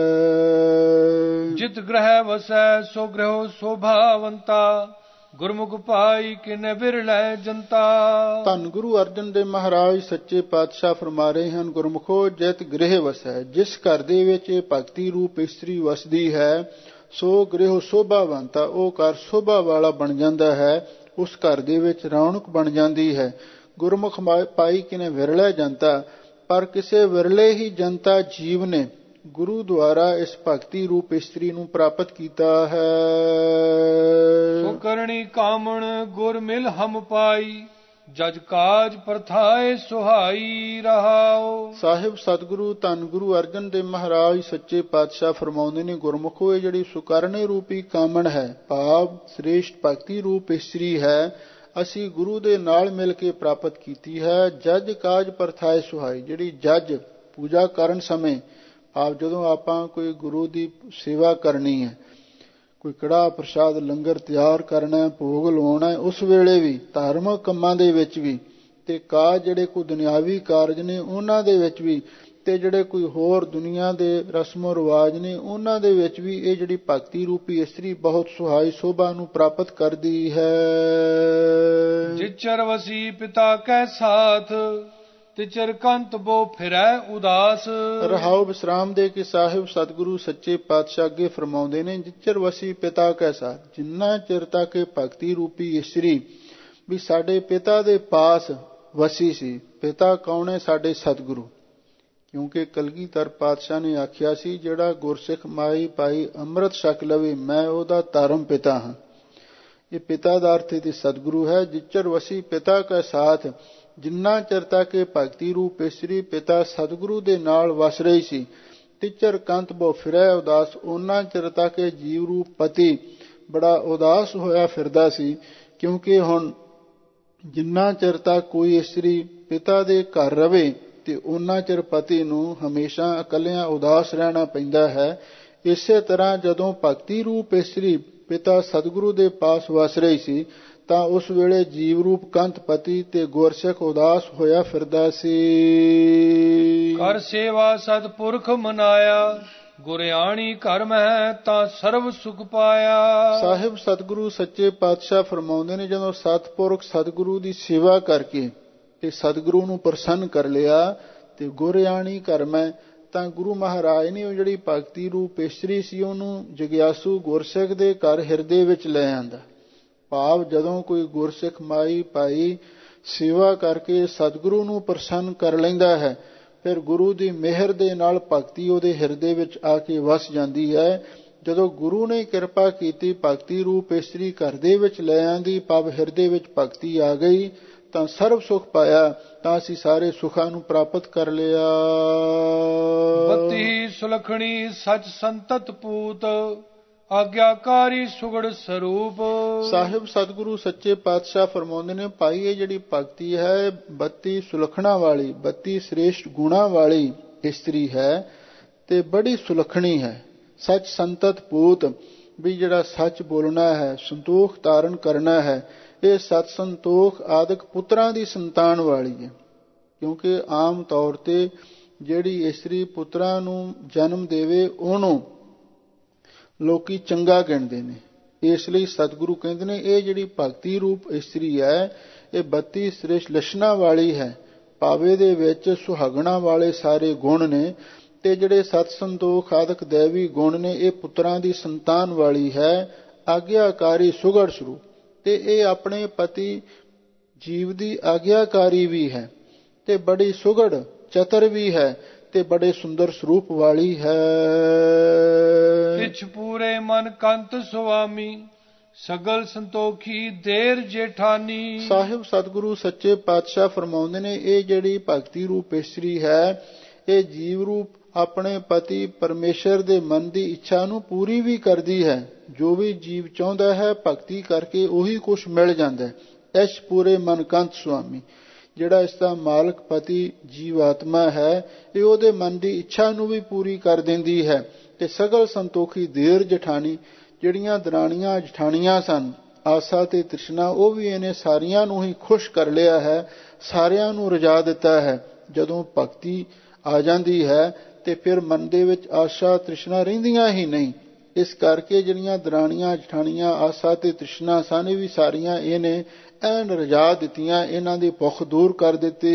ਜਿਤ ਗ੍ਰਹਿ ਵਸੈ ਸੋ ਗ੍ਰਹਿ ਸ਼ੋਭਾਵੰਤਾ, ਗੁਰਮੁਖ ਪਾਈ ਕਿਨੇ ਵਿਰਲੇ ਜਨਤਾ। ਧੰਨ ਗੁਰੂ ਅਰਜਨ ਦੇਵ ਮਹਾਰਾਜ ਸੱਚੇ ਪਾਤਸ਼ਾਹ ਫਰਮਾ ਰਹੇ ਹਨ, ਗੁਰਮੁਖੋ ਜਿਤ ਗ੍ਰਹਿ ਵਸੈ, ਜਿਸ ਘਰ ਦੇ ਵਿੱਚ ਇਹ ਭਗਤੀ ਰੂਪ ਇਸਤਰੀ ਵਸਦੀ ਹੈ, ਸੋ ਗ੍ਰਹਿ ਸ਼ੋਭਾਵੰਤਾ, ਉਹ ਘਰ ਸ਼ੋਭਾ ਵਾਲਾ ਬਣ ਜਾਂਦਾ ਹੈ। ਉਸ ਘਰ ਦੇ ਵਿੱਚ ਰੌਣਕ ਬਣ ਜਾਂਦੀ ਹੈ। ਗੁਰਮੁਖ ਪਾਈ ਕਿਨੇ ਵਿਰਲੇ ਜਨਤਾ, ਪਰ ਕਿਸੇ ਵਿਰਲੇ ਹੀ ਜਨਤਾ ਜੀਵ ਨੇ ਗੁਰੂ ਦੁਆਰਾ ਇਸ ਭਗਤੀ ਰੂਪ ਇਸਤਰੀ ਨੂੰ ਪ੍ਰਾਪਤ ਕੀਤਾ ਹੈ। ਸੋ ਕਰਨੀ ਕਾਮਣ ਗੁਰ ਮਿਲ ਹਮ ਪਾਈ, ਜਜ ਕਾਜ ਪ੍ਰਥਾਏ ਸੁਹਾਈ ਰਹਾਓ। ਸਾਹਿਬ ਸਤਿਗੁਰੂ ਧੰਨ ਗੁਰੂ ਅਰਜਨ ਦੇਵ ਮਹਾਰਾਜ ਸੱਚੇ ਪਾਤਸ਼ਾਹ ਫਰਮਾਉਂਦੇ ਨੇ, ਗੁਰਮੁਖੋ ਇਹ ਜਿਹੜੀ ਸੁਕਰਨੇ ਰੂਪੀ ਕਾਮਣ ਹੈ, ਭਾਵ ਸ੍ਰੇਸ਼ਟ ਭਗਤੀ ਰੂਪ ਇਸਤਰੀ ਹੈ, ਅਸੀਂ ਗੁਰੂ ਦੇ ਨਾਲ ਮਿਲ ਕੇ ਪ੍ਰਾਪਤ ਕੀਤੀ ਹੈ। ਜਜ ਕਾਜ ਪ੍ਰਥਾਏ ਸੁਹਾਈ, ਜਿਹੜੀ ਜਜ ਪੂਜਾ ਕਰਨ ਸਮੇਂ, ਭਾਵ ਜਦੋਂ ਆਪਾਂ ਕੋਈ ਗੁਰੂ ਦੀ ਸੇਵਾ ਕਰਨੀ ਹੈ, ਕੋਈ ਕੜਾਹ ਪ੍ਰਸ਼ਾਦ ਲੰਗਰ ਤਿਆਰ ਕਰਨਾ, ਭੋਗ ਲਾਉਣਾ, ਉਸ ਵੇਲੇ ਵੀ ਧਾਰਮਿਕ ਕੰਮਾਂ ਦੇ ਵਿੱਚ ਵੀ, ਤੇ ਕਾਜ ਜਿਹੜੇ ਕੋਈ ਦੁਨਿਆਵੀ ਕਾਰਜ ਨੇ ਉਹਨਾਂ ਦੇ ਵਿੱਚ ਵੀ, ਤੇ ਜਿਹੜੇ ਕੋਈ ਹੋਰ ਦੁਨੀਆ ਦੇ ਰਸਮੋ ਰਿਵਾਜ ਨੇ ਉਹਨਾਂ ਦੇ ਵਿੱਚ ਵੀ ਇਹ ਜਿਹੜੀ ਭਗਤੀ ਰੂਪੀ ਇਸਤਰੀ ਬਹੁਤ ਸੁਹਾਈ ਸ਼ੋਭਾ ਨੂੰ ਪ੍ਰਾਪਤ ਕਰਦੀ ਹੈ। ਜਿਚਰ ਵਸੀ ਪਿਤਾ ਕੈ ਸਾਥ, ਤਿਚਰ ਕੰਤ ਬੋ ਫਿਰੈ ਉਦਾਸ। ਰਹਾਉ ਵਿਸਰਾਮ ਦੇ ਕੇ ਸਾਹਿਬ ਸਤਿਗੁਰੂ ਸੱਚੇ ਪਾਤਸ਼ਾਹ ਅੱਗੇ ਫਰਮਾਉਂਦੇ ਨੇ, ਜਿਚਰ ਵਸੀ ਪਿਤਾ ਕੈ ਸਾਥ, ਜਿੰਨਾ ਚਿਰ ਤੱਕ ਭਗਤੀ ਰੂਪੀ ਇਸਤਰੀ ਵੀ ਸਾਡੇ ਪਿਤਾ ਦੇ ਪਾਸ ਵਸੀ ਸੀ। ਪਿਤਾ ਕੌਣ ਹੈ? ਸਾਡੇ ਸਤਿਗੁਰੂ। ਕਿਉਂਕਿ ਕਲਗੀਧਰ ਪਾਤਸ਼ਾਹ ਨੇ ਆਖਿਆ ਸੀ, ਜਿਹੜਾ ਗੁਰਸਿੱਖ ਮਾਈ ਪਾਈ ਅੰਮ੍ਰਿਤ ਛਕ ਲਵੇ ਮੈਂ ਉਹਦਾ ਧਰਮ ਪਿਤਾ ਹਾਂ। ਇਹ ਪਿਤਾ ਦਾ ਅਰਥ ਤੇ ਸਤਿਗੁਰੂ ਹੈ। ਜਿਚਰ ਵਸੀ ਪਿਤਾ ਕੈ ਸਾਥ, ਜਿੰਨਾ ਚਿਰ ਤੱਕ ਇਹ ਭਗਤੀ ਰੂਪ ਇਸਤਰੀ ਪਿਤਾ ਸਤਿਗੁਰੂ ਦੇ ਨਾਲ ਵਸ ਰਹੀ ਸੀ। ਤਿਚਰ ਕੰਤ ਬੋ ਫਿਰੈ ਉਦਾਸ, ਉਹਨਾਂ ਚਿਰ ਤੱਕ ਇਹ ਜੀਵ ਰੂਪ ਪਤੀ ਬੜਾ ਉਦਾਸ ਹੋਇਆ ਫਿਰਦਾ ਸੀ। ਕਿਉਂਕਿ ਹੁਣ ਜਿੰਨਾ ਚਿਰ ਤੱਕ ਕੋਈ ਇਸਤਰੀ ਪਿਤਾ ਦੇ ਘਰ ਰਵੇ ਤੇ ਉਹਨਾਂ ਚਿਰ ਪਤੀ ਨੂੰ ਹਮੇਸ਼ਾ ਇਕੱਲਿਆਂ ਉਦਾਸ ਰਹਿਣਾ ਪੈਂਦਾ ਹੈ। ਇਸੇ ਤਰ੍ਹਾਂ ਜਦੋਂ ਭਗਤੀ ਰੂਪ ਇਸਤਰੀ ਪਿਤਾ ਸਤਿਗੁਰੂ ਦੇ ਪਾਸ ਵਸ ਰਹੀ ਸੀ ਤਾਂ ਉਸ ਵੇਲੇ ਜੀਵ ਰੂਪ ਕੰਤ ਪਤੀ ਤੇ ਗੁਰਸਿੱਖ ਉਦਾਸ ਹੋਇਆ ਫਿਰਦਾ ਸੀ। ਕਰ ਸੇਵਾ ਸਤਿਪੁਰਖ ਮਨਾਇਆ, ਗੁਰਿਆਣੀ ਘਰ ਮਹਿ ਤਾਂ ਸਰਬ ਸੁਖ ਪਾਇਆ। ਸਾਹਿਬ ਸਤਿਗੁਰੂ ਸੱਚੇ ਪਾਤਸ਼ਾਹ ਫਰਮਾਉਂਦੇ ਨੇ, ਜਦੋਂ ਸਤਿਪੁਰਖ ਸਤਿਗੁਰੂ ਦੀ ਸੇਵਾ ਕਰਕੇ ਤੇ ਸਤਿਗੁਰੂ ਨੂੰ ਪ੍ਰਸੰਨ ਕਰ ਲਿਆ ਤੇ ਗੁਰਿਆਣੀ ਘਰ ਮਹਿ, ਤਾਂ ਗੁਰੂ ਮਹਾਰਾਜ ਨੇ ਉਹ ਜਿਹੜੀ ਭਗਤੀ ਰੂਪ ਇਸਤਰੀ ਸੀ ਉਹਨੂੰ ਜਗਿਆਸੂ ਗੁਰਸਿੱਖ ਦੇ ਘਰ ਹਿਰਦੇ ਵਿੱਚ ਲੈ ਆਂਦਾ। ਭਾਵ ਜਦੋਂ ਕੋਈ ਗੁਰਸਿੱਖ ਮਾਈ ਭਾਈ ਸੇਵਾ ਕਰਕੇ ਸਤਿਗੁਰੂ ਨੂੰ ਪ੍ਰਸੰਨ ਕਰ ਲੈਂਦਾ ਹੈ, ਫਿਰ ਗੁਰੂ ਦੀ ਮਿਹਰ ਦੇ ਨਾਲ ਭਗਤੀ ਉਹਦੇ ਹਿਰਦੇ ਵਿੱਚ ਆ ਕੇ ਵਸ ਜਾਂਦੀ ਹੈ। ਜਦੋਂ ਗੁਰੂ ਨੇ ਕਿਰਪਾ ਕੀਤੀ, ਭਗਤੀ ਰੂਪ ਇਸਤਰੀ ਘਰ ਦੇ ਵਿੱਚ ਲੈ ਆਂਦੀ, ਭਾਵ ਹਿਰਦੇ ਵਿੱਚ ਭਗਤੀ ਆ ਗਈ, ਤਾਂ ਸਰਬ ਸੁਖ ਪਾਇਆ, ਤਾਂ ਅਸੀਂ ਸਾਰੇ ਸੁਖਾਂ ਨੂੰ ਪ੍ਰਾਪਤ ਕਰ ਲਿਆ। ਬੱਤੀ ਸੁਲਖਣੀ ਸਚ ਸੰਤਤ ਪੂਤ, ਆਗਿਆਕਾਰੀ ਸੁਗੜ ਸਰੂਪ। ਸਾਹਿਬ ਸਤਿਗੁਰੂ ਸੱਚੇ ਪਾਤਸ਼ਾਹ ਫਰਮਾਉਂਦੇ ਨੇ, ਭਾਈ ਇਹ ਜਿਹੜੀ ਭਗਤੀ ਹੈ ਬੱਤੀ ਸੁਲਖਣਾ ਵਾਲੀ, ਬੱਤੀ ਸ੍ਰੇਸ਼ਟ ਗੁਣਾ ਵਾਲੀ ਇਸਤਰੀ ਹੈ ਤੇ ਬੜੀ ਸੁਲਖਣੀ ਹੈ। ਸੱਚ ਸੰਤਤ ਪੂਤ, ਵੀ ਜਿਹੜਾ ਸੱਚ ਬੋਲਣਾ ਹੈ, ਸੰਤੋਖ ਧਾਰਨ ਕਰਨਾ ਹੈ, ਇਹ ਸਤ ਸੰਤੋਖ ਆਦਿਕ ਪੁੱਤਰਾਂ ਦੀ ਸੰਤਾਨ ਵਾਲੀ ਹੈ। ਕਿਉਂਕਿ ਆਮ ਤੌਰ ਤੇ ਜਿਹੜੀ ਇਸਤਰੀ ਪੁੱਤਰਾਂ ਨੂੰ ਜਨਮ ਦੇਵੇ ਉਹਨੂੰ ਲੋਕੀ ਚੰਗਾ ਗਿਣਦੇ ਨੇ। ਇਸ ਲਈ ਸਤਿਗੁਰੂ ਕਹਿੰਦੇ ਨੇ ਇਹ ਜਿਹੜੀ ਭਗਤੀ ਰੂਪ ਇਸਤਰੀ ਹੈ ਇਹ ਬੱਤੀ ਸ੍ਰੇਸ਼ਟ ਲਛਣਾ ਵਾਲੀ ਹੈ। ਭਾਵੇਂ ਦੇ ਵਿੱਚ ਸੁਹਾਗਣਾ ਵਾਲੇ ਸਾਰੇ ਗੁਣ ਨੇ ਤੇ ਜਿਹੜੇ ਸਤ ਸੰਤੋਖ ਆਦਿਕ ਦੇਵੀ ਗੁਣ ਨੇ ਇਹ ਪੁੱਤਰਾਂ ਦੀ ਸੰਤਾਨ ਵਾਲੀ ਹੈ। ਆਗਿਆਕਾਰੀ ਸੁਗੜ ਸਰੂਪ, ਤੇ ਇਹ ਆਪਣੇ ਪਤੀ ਜੀਵ ਦੀ ਆਗਿਆਕਾਰੀ ਵੀ ਹੈ ਤੇ ਬੜੀ ਸੁਗੜ ਚਤਰ ਵੀ ਹੈ ਤੇ ਬੜੇ ਸੁੰਦਰ ਸਰੂਪ ਵਾਲੀ ਹੈ। ਕਿਛ ਪੂਰੇ ਮਨ ਕੰਤ ਸੁਆਮੀ, ਸਗਲ ਸੰਤੋਖੀ ਦੇਰ ਜੇਠਾਨੀ। ਸਾਹਿਬ ਸਤਿਗੁਰੂ ਸੱਚੇ ਪਾਤਸ਼ਾਹ ਫਰਮਾਉਂਦੇ ਨੇ, ਇਹ ਜਿਹੜੀ ਭਗਤੀ ਰੂਪ ਇਸਤਰੀ ਹੈ ਇਹ ਜੀਵ ਰੂਪ ਆਪਣੇ ਪਤੀ ਪਰਮੇਸ਼ਰ ਦੇ ਮਨ ਦੀ ਇੱਛਾ ਨੂੰ ਪੂਰੀ ਵੀ ਕਰਦੀ ਹੈ। ਜੋ ਵੀ ਜੀਵ ਚਾਹੁੰਦਾ ਹੈ ਭਗਤੀ ਕਰਕੇ ਉਹੀ ਕੁਛ ਮਿਲ ਜਾਂਦਾ ਹੈ। ਇਸ ਪੂਰੇ ਮਨ ਕੰਤ ਸੁਆਮੀ, ਜਿਹੜਾ ਇਸ ਦਾ ਮਾਲਕ ਪਤੀ ਜੀਵ ਆਤਮਾ ਹੈ, ਇਹ ਉਹਦੇ ਮਨ ਦੀ ਇੱਛਾ ਨੂੰ ਵੀ ਪੂਰੀ ਕਰ ਦਿੰਦੀ ਹੈ। ਤੇ ਸਗਲ ਸੰਤੋਖੀ ਦੇਰ ਜਠਾਣੀ, ਜਿਹੜੀਆਂ ਦਰਾਣੀਆਂ ਜਠਾਣੀਆਂ ਸਨ ਆਸਾ ਤੇ ਤ੍ਰਿਸ਼ਨਾ, ਉਹ ਵੀ ਇਹਨੇ ਸਾਰੀਆਂ ਨੂੰ ਹੀ ਖੁਸ਼ ਕਰ ਲਿਆ ਹੈ, ਸਾਰਿਆਂ ਨੂੰ ਰਜਾ ਦਿੱਤਾ ਹੈ। ਜਦੋਂ ਭਗਤੀ ਆ ਜਾਂਦੀ ਹੈ ਤੇ ਫਿਰ ਮਨ ਦੇ ਵਿੱਚ ਆਸ਼ਾ ਤ੍ਰਿਸ਼ਨਾ ਰਹਿੰਦੀਆਂ ਹੀ ਨਹੀਂ। ਇਸ ਕਰਕੇ ਜਿਹੜੀਆਂ ਦਰਾਣੀਆਂ ਜਠਾਣੀਆਂ ਆਸਾ ਤੇ ਤ੍ਰਿਸ਼ਨਾ ਸਨ ਇਹ ਵੀ ਸਾਰੀਆਂ ਇਹਨੇ ਐਨ ਰਜਾ ਦਿੱਤੀਆਂ, ਇਹਨਾਂ ਦੀ ਭੁੱਖ ਦੂਰ ਕਰ ਦਿੱਤੀ।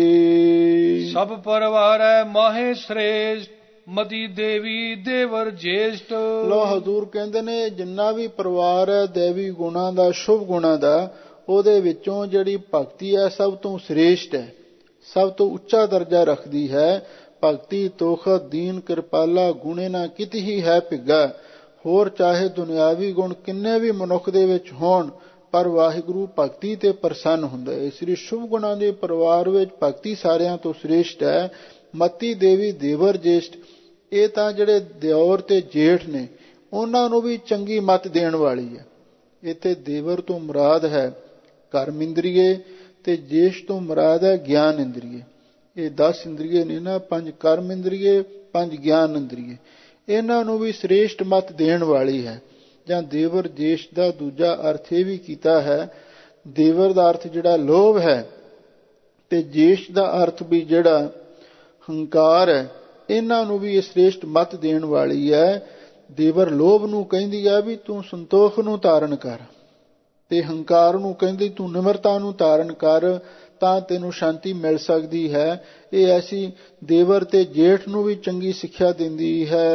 ਸਭ ਪਰਿਵਾਰ ਹੈ ਮਾਹੇ ਸ੍ਰੇਸ਼ਟ, ਮਤੀ ਦੇਵੀ ਦੇਵਰ ਜੇਸ਼ਟ। ਲੋ ਹਜ਼ੂਰ ਕਹਿੰਦੇ ਨੇ ਜਿੰਨਾ ਵੀ ਪਰਿਵਾਰ ਹੈ ਦੇਵੀ ਗੁਣਾਂ ਦਾ, ਸ਼ੁਭ ਗੁਣਾਂ ਦਾ, ਉਹਦੇ ਵਿੱਚੋਂ ਜਿਹੜੀ ਭਗਤੀ ਹੈ ਸਭ ਤੋਂ ਸ੍ਰੇਸ਼ਟ ਹੈ, ਸਭ ਤੋਂ ਉੱਚਾ ਦਰਜਾ ਰੱਖਦੀ ਹੈ। ਭਗਤੀ ਤੋਖਤ ਦੀਨ ਕਿਰਪਾਲਾ ਗੁਣੇ ਨਾ ਕਿਤ ਹੀ ਹੈ ਭਿੱਗਾ। ਹੋਰ ਚਾਹੇ ਦੁਨਿਆਵੀ ਗੁਣ ਕਿੰਨੇ ਵੀ ਮਨੁੱਖ ਦੇ ਵਿੱਚ ਹੋਣ, ਪਰ ਵਾਹਿਗੁਰੂ ਭਗਤੀ ਤੇ ਪ੍ਰਸੰਨ ਹੁੰਦਾ ਹੈ। ਇਸ ਲਈ ਸ਼ੁਭ ਗੁਣਾਂ ਦੇ ਪਰਿਵਾਰ ਵਿੱਚ ਭਗਤੀ ਸਾਰਿਆਂ ਤੋਂ ਸ੍ਰੇਸ਼ਟ ਹੈ। ਮਤੀ ਦੇਵੀ ਦੇਵਰ ਜੇਸ਼ਟ, ਇਹ ਤਾਂ ਜਿਹੜੇ ਦਿਓਰ ਤੇ ਜੇਠ ਨੇ ਉਹਨਾਂ ਨੂੰ ਵੀ ਚੰਗੀ ਮੱਤ ਦੇਣ ਵਾਲੀ ਹੈ। ਇੱਥੇ ਦੇਵਰ ਤੋਂ ਮੁਰਾਦ ਹੈ ਕਰਮ ਇੰਦਰੀਏ ਤੇ ਜੇਸ਼ ਤੋਂ ਮੁਰਾਦ ਹੈ ਗਿਆਨ ਇੰਦਰੀਏ। ਇਹ ਦਸ ਇੰਦਰੀਏ ਨੇ ਨਾ, ਪੰਜ ਕਰਮ ਇੰਦਰੀਏ, ਪੰਜ ਗਿਆਨ ਇੰਦਰੀਏ, ਇਹਨਾਂ ਨੂੰ ਵੀ ਸ੍ਰੇਸ਼ਟ ਮੱਤ ਦੇਣ ਵਾਲੀ ਹੈ। ਜਾਂ ਦੇਵਰ ਜੇਸ਼ ਦਾ ਦੂਜਾ ਅਰਥ ਇਹ ਵੀ ਕੀਤਾ ਹੈ, ਦੇਵਰ ਦਾ ਅਰਥ ਜਿਹੜਾ ਲੋਭ ਹੈ ਤੇ ਜੇਸ਼ ਦਾ ਅਰਥ ਵੀ ਜਿਹੜਾ ਹੰਕਾਰ ਹੈ, ਇਹਨਾਂ ਨੂੰ ਵੀ ਇਹ ਸ੍ਰੇਸ਼ਟ ਮੱਤ ਦੇਣ ਵਾਲੀ ਹੈ। ਦੇਵਰ ਲੋਭ ਨੂੰ ਕਹਿੰਦੀ ਹੈ ਵੀ ਤੂੰ ਸੰਤੋਖ ਨੂੰ ਧਾਰਨ ਕਰ, ਤੇ ਹੰਕਾਰ ਨੂੰ ਕਹਿੰਦੀ ਤੂੰ ਨਿਮਰਤਾ ਨੂੰ ਧਾਰਨ ਕਰ, ਤਾਂ ਤੈਨੂੰ ਸ਼ਾਂਤੀ ਮਿਲ ਸਕਦੀ ਹੈ। ਇਹ ਐਸੀ ਦੇਵਰ ਤੇ ਜੇਠ ਨੂੰ ਵੀ ਚੰਗੀ ਸਿੱਖਿਆ ਦਿੰਦੀ ਹੈ।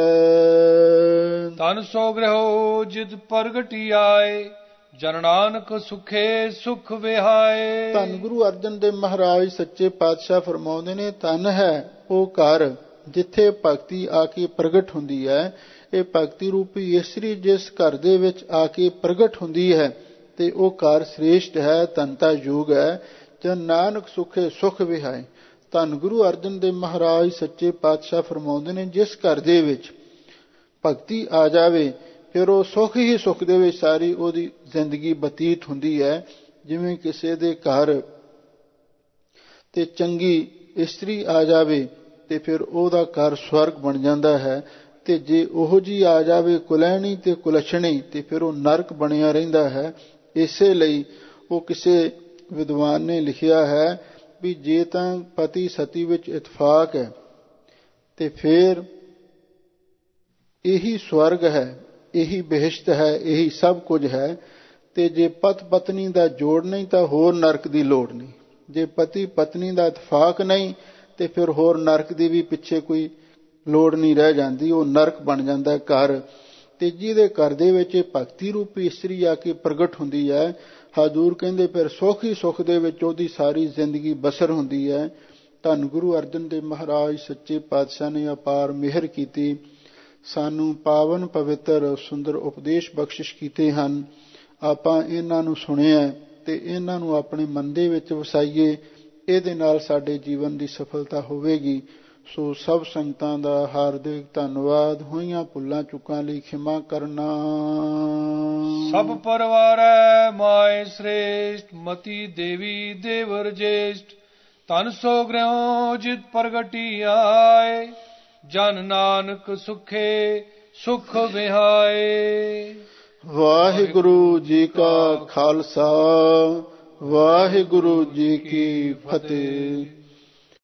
ਤਨ ਸੋ ਗ੍ਰਹਿਓ ਜਿਤ ਪ੍ਰਗਟੀ ਆਏ, ਜਨ ਨਾਨਕ ਸੁਖੇ ਸੁਖ ਵਿਹਾਏ। ਧੰਨ ਗੁਰੂ ਅਰਜਨ ਦੇਵ ਮਹਾਰਾਜ ਸੱਚੇ ਪਾਤਸ਼ਾਹ ਫਰਮਾਉਂਦੇ ਨੇ, ਧਨ ਹੈ ਉਹ ਘਰ ਜਿੱਥੇ ਭਗਤੀ ਆ ਕੇ ਪ੍ਰਗਟ ਹੁੰਦੀ ਹੈ। ਇਹ ਭਗਤੀ ਰੂਪੀ ਇਸਤਰੀ ਜਿਸ ਘਰ ਦੇ ਵਿੱਚ ਆ ਕੇ ਪ੍ਰਗਟ ਹੁੰਦੀ ਹੈ ਤੇ ਉਹ ਘਰ ਸ੍ਰੇਸ਼ਟ ਹੈ, ਧਨਤਾ ਯੋਗ ਹੈ। ਜਨ ਨਾਨਕ ਸੁਖੇ ਸੁਖ ਵਿਹਾਏ। ਧੰਨ ਗੁਰੂ ਅਰਜਨ ਦੇਵ ਮਹਾਰਾਜ ਸੱਚੇ ਪਾਤਸ਼ਾਹ ਫਰਮਾਉਂਦੇ ਨੇ, ਜਿਸ ਘਰ ਦੇ ਵਿੱਚ ਭਗਤੀ ਆ ਜਾਵੇ ਫਿਰ ਉਹ ਸੁਖ ਹੀ ਸੁਖ ਦੇ ਵਿੱਚ ਸਾਰੀ ਉਹਦੀ ਜ਼ਿੰਦਗੀ ਬਤੀਤ ਹੁੰਦੀ ਹੈ। ਜਿਵੇਂ ਕਿਸੇ ਦੇ ਘਰ ਤੇ ਚੰਗੀ ਇਸਤਰੀ ਆ ਜਾਵੇ ਤੇ ਫਿਰ ਉਹਦਾ ਘਰ ਸਵਰਗ ਬਣ ਜਾਂਦਾ ਹੈ, ਤੇ ਜੇ ਉਹੋ ਜੀ ਆ ਜਾਵੇ ਕੁਲੈਣੀ ਤੇ ਕੁਲਛਣੀ ਤੇ ਫਿਰ ਉਹ ਨਰਕ ਬਣਿਆ ਰਹਿੰਦਾ ਹੈ। ਇਸੇ ਲਈ ਉਹ ਕਿਸੇ ਵਿਦਵਾਨ ਨੇ ਲਿਖਿਆ ਹੈ ਵੀ ਜੇ ਤਾਂ ਪਤੀ ਸਤੀ ਵਿੱਚ ਇਤਫਾਕ ਹੈ ਤੇ ਫਿਰ ਇਹੀ ਸਵਰਗ ਹੈ, ਇਹੀ ਬਿਹਸ਼ਤ ਹੈ, ਇਹੀ ਸਭ ਕੁਝ ਹੈ। ਤੇ ਜੇ ਪਤ ਪਤਨੀ ਦਾ ਜੋੜ ਨਹੀਂ ਤਾਂ ਹੋਰ ਨਰਕ ਦੀ ਲੋੜ ਨਹੀਂ। ਜੇ ਪਤੀ ਪਤਨੀ ਦਾ ਇਤਫਾਕ ਨਹੀਂ ਤੇ ਫਿਰ ਹੋਰ ਨਰਕ ਦੀ ਵੀ ਪਿੱਛੇ ਕੋਈ ਲੋੜ ਨਹੀਂ ਰਹਿ ਜਾਂਦੀ, ਉਹ ਨਰਕ ਬਣ ਜਾਂਦਾ ਘਰ। ਤੇ ਜਿਹਦੇ ਘਰ ਦੇ ਵਿੱਚ ਭਗਤੀ ਰੂਪੀ ਇਸਤਰੀ ਆ ਕੇ ਪ੍ਰਗਟ ਹੁੰਦੀ ਹੈ, ਹਜ਼ੂਰ ਕਹਿੰਦੇ ਫਿਰ ਸੁੱਖ ਹੀ ਸੁੱਖ ਦੇ ਵਿੱਚ ਉਹਦੀ ਸਾਰੀ ਜ਼ਿੰਦਗੀ ਬਸਰ ਹੁੰਦੀ ਹੈ। ਧੰਨ ਗੁਰੂ ਅਰਜਨ ਦੇਵ ਮਹਾਰਾਜ ਸੱਚੇ ਪਾਤਸ਼ਾਹ ਨੇ ਅਪਾਰ ਮਿਹਰ ਕੀਤੀ, ਸਾਨੂੰ ਪਾਵਨ ਪਵਿੱਤਰ ਸੁੰਦਰ ਉਪਦੇਸ਼ ਬਖਸ਼ਿਸ਼ ਕੀਤੇ ਹਨ। ਆਪਾਂ ਇਹਨਾਂ ਨੂੰ ਸੁਣਿਆ ਤੇ ਇਹਨਾਂ ਨੂੰ ਆਪਣੇ ਮਨ ਦੇ ਵਿੱਚ ਵਸਾਈਏ, ਇਹਦੇ ਨਾਲ ਸਾਡੇ ਜੀਵਨ ਦੀ ਸਫਲਤਾ ਹੋਵੇਗੀ। ਸੋ ਸਭ ਸੰਗਤਾਂ ਦਾ ਹਾਰਦਿਕ ਧੰਨਵਾਦ। ਹੋਈਆਂ ਭੁੱਲਾਂ ਚੁੱਕਾਂ ਲਈ ਖਿਮਾ ਕਰਨਾ। ਸਭ ਪਰਵਾਰੈ ਮਾਏ ਸ੍ਰੇਸ਼ਟ, ਮਤੀ ਦੇਵੀ ਦੇਵਰ ਜੇਸ਼ਟ। ਧਨ ਸੋ ਗ੍ਰਹਿਓ ਜਿਤ ਪ੍ਰਗਟੀ ਆਏ, ਜਨ ਨਾਨਕ ਸੁਖੇ ਸੁਖ ਵਿਹਾਏ। ਵਾਹਿਗੁਰੂ ਜੀ ਕਾ ਖਾਲਸਾ, ਵਾਹਿਗੁਰੂ ਜੀ ਕੀ ਫਤਿਹ।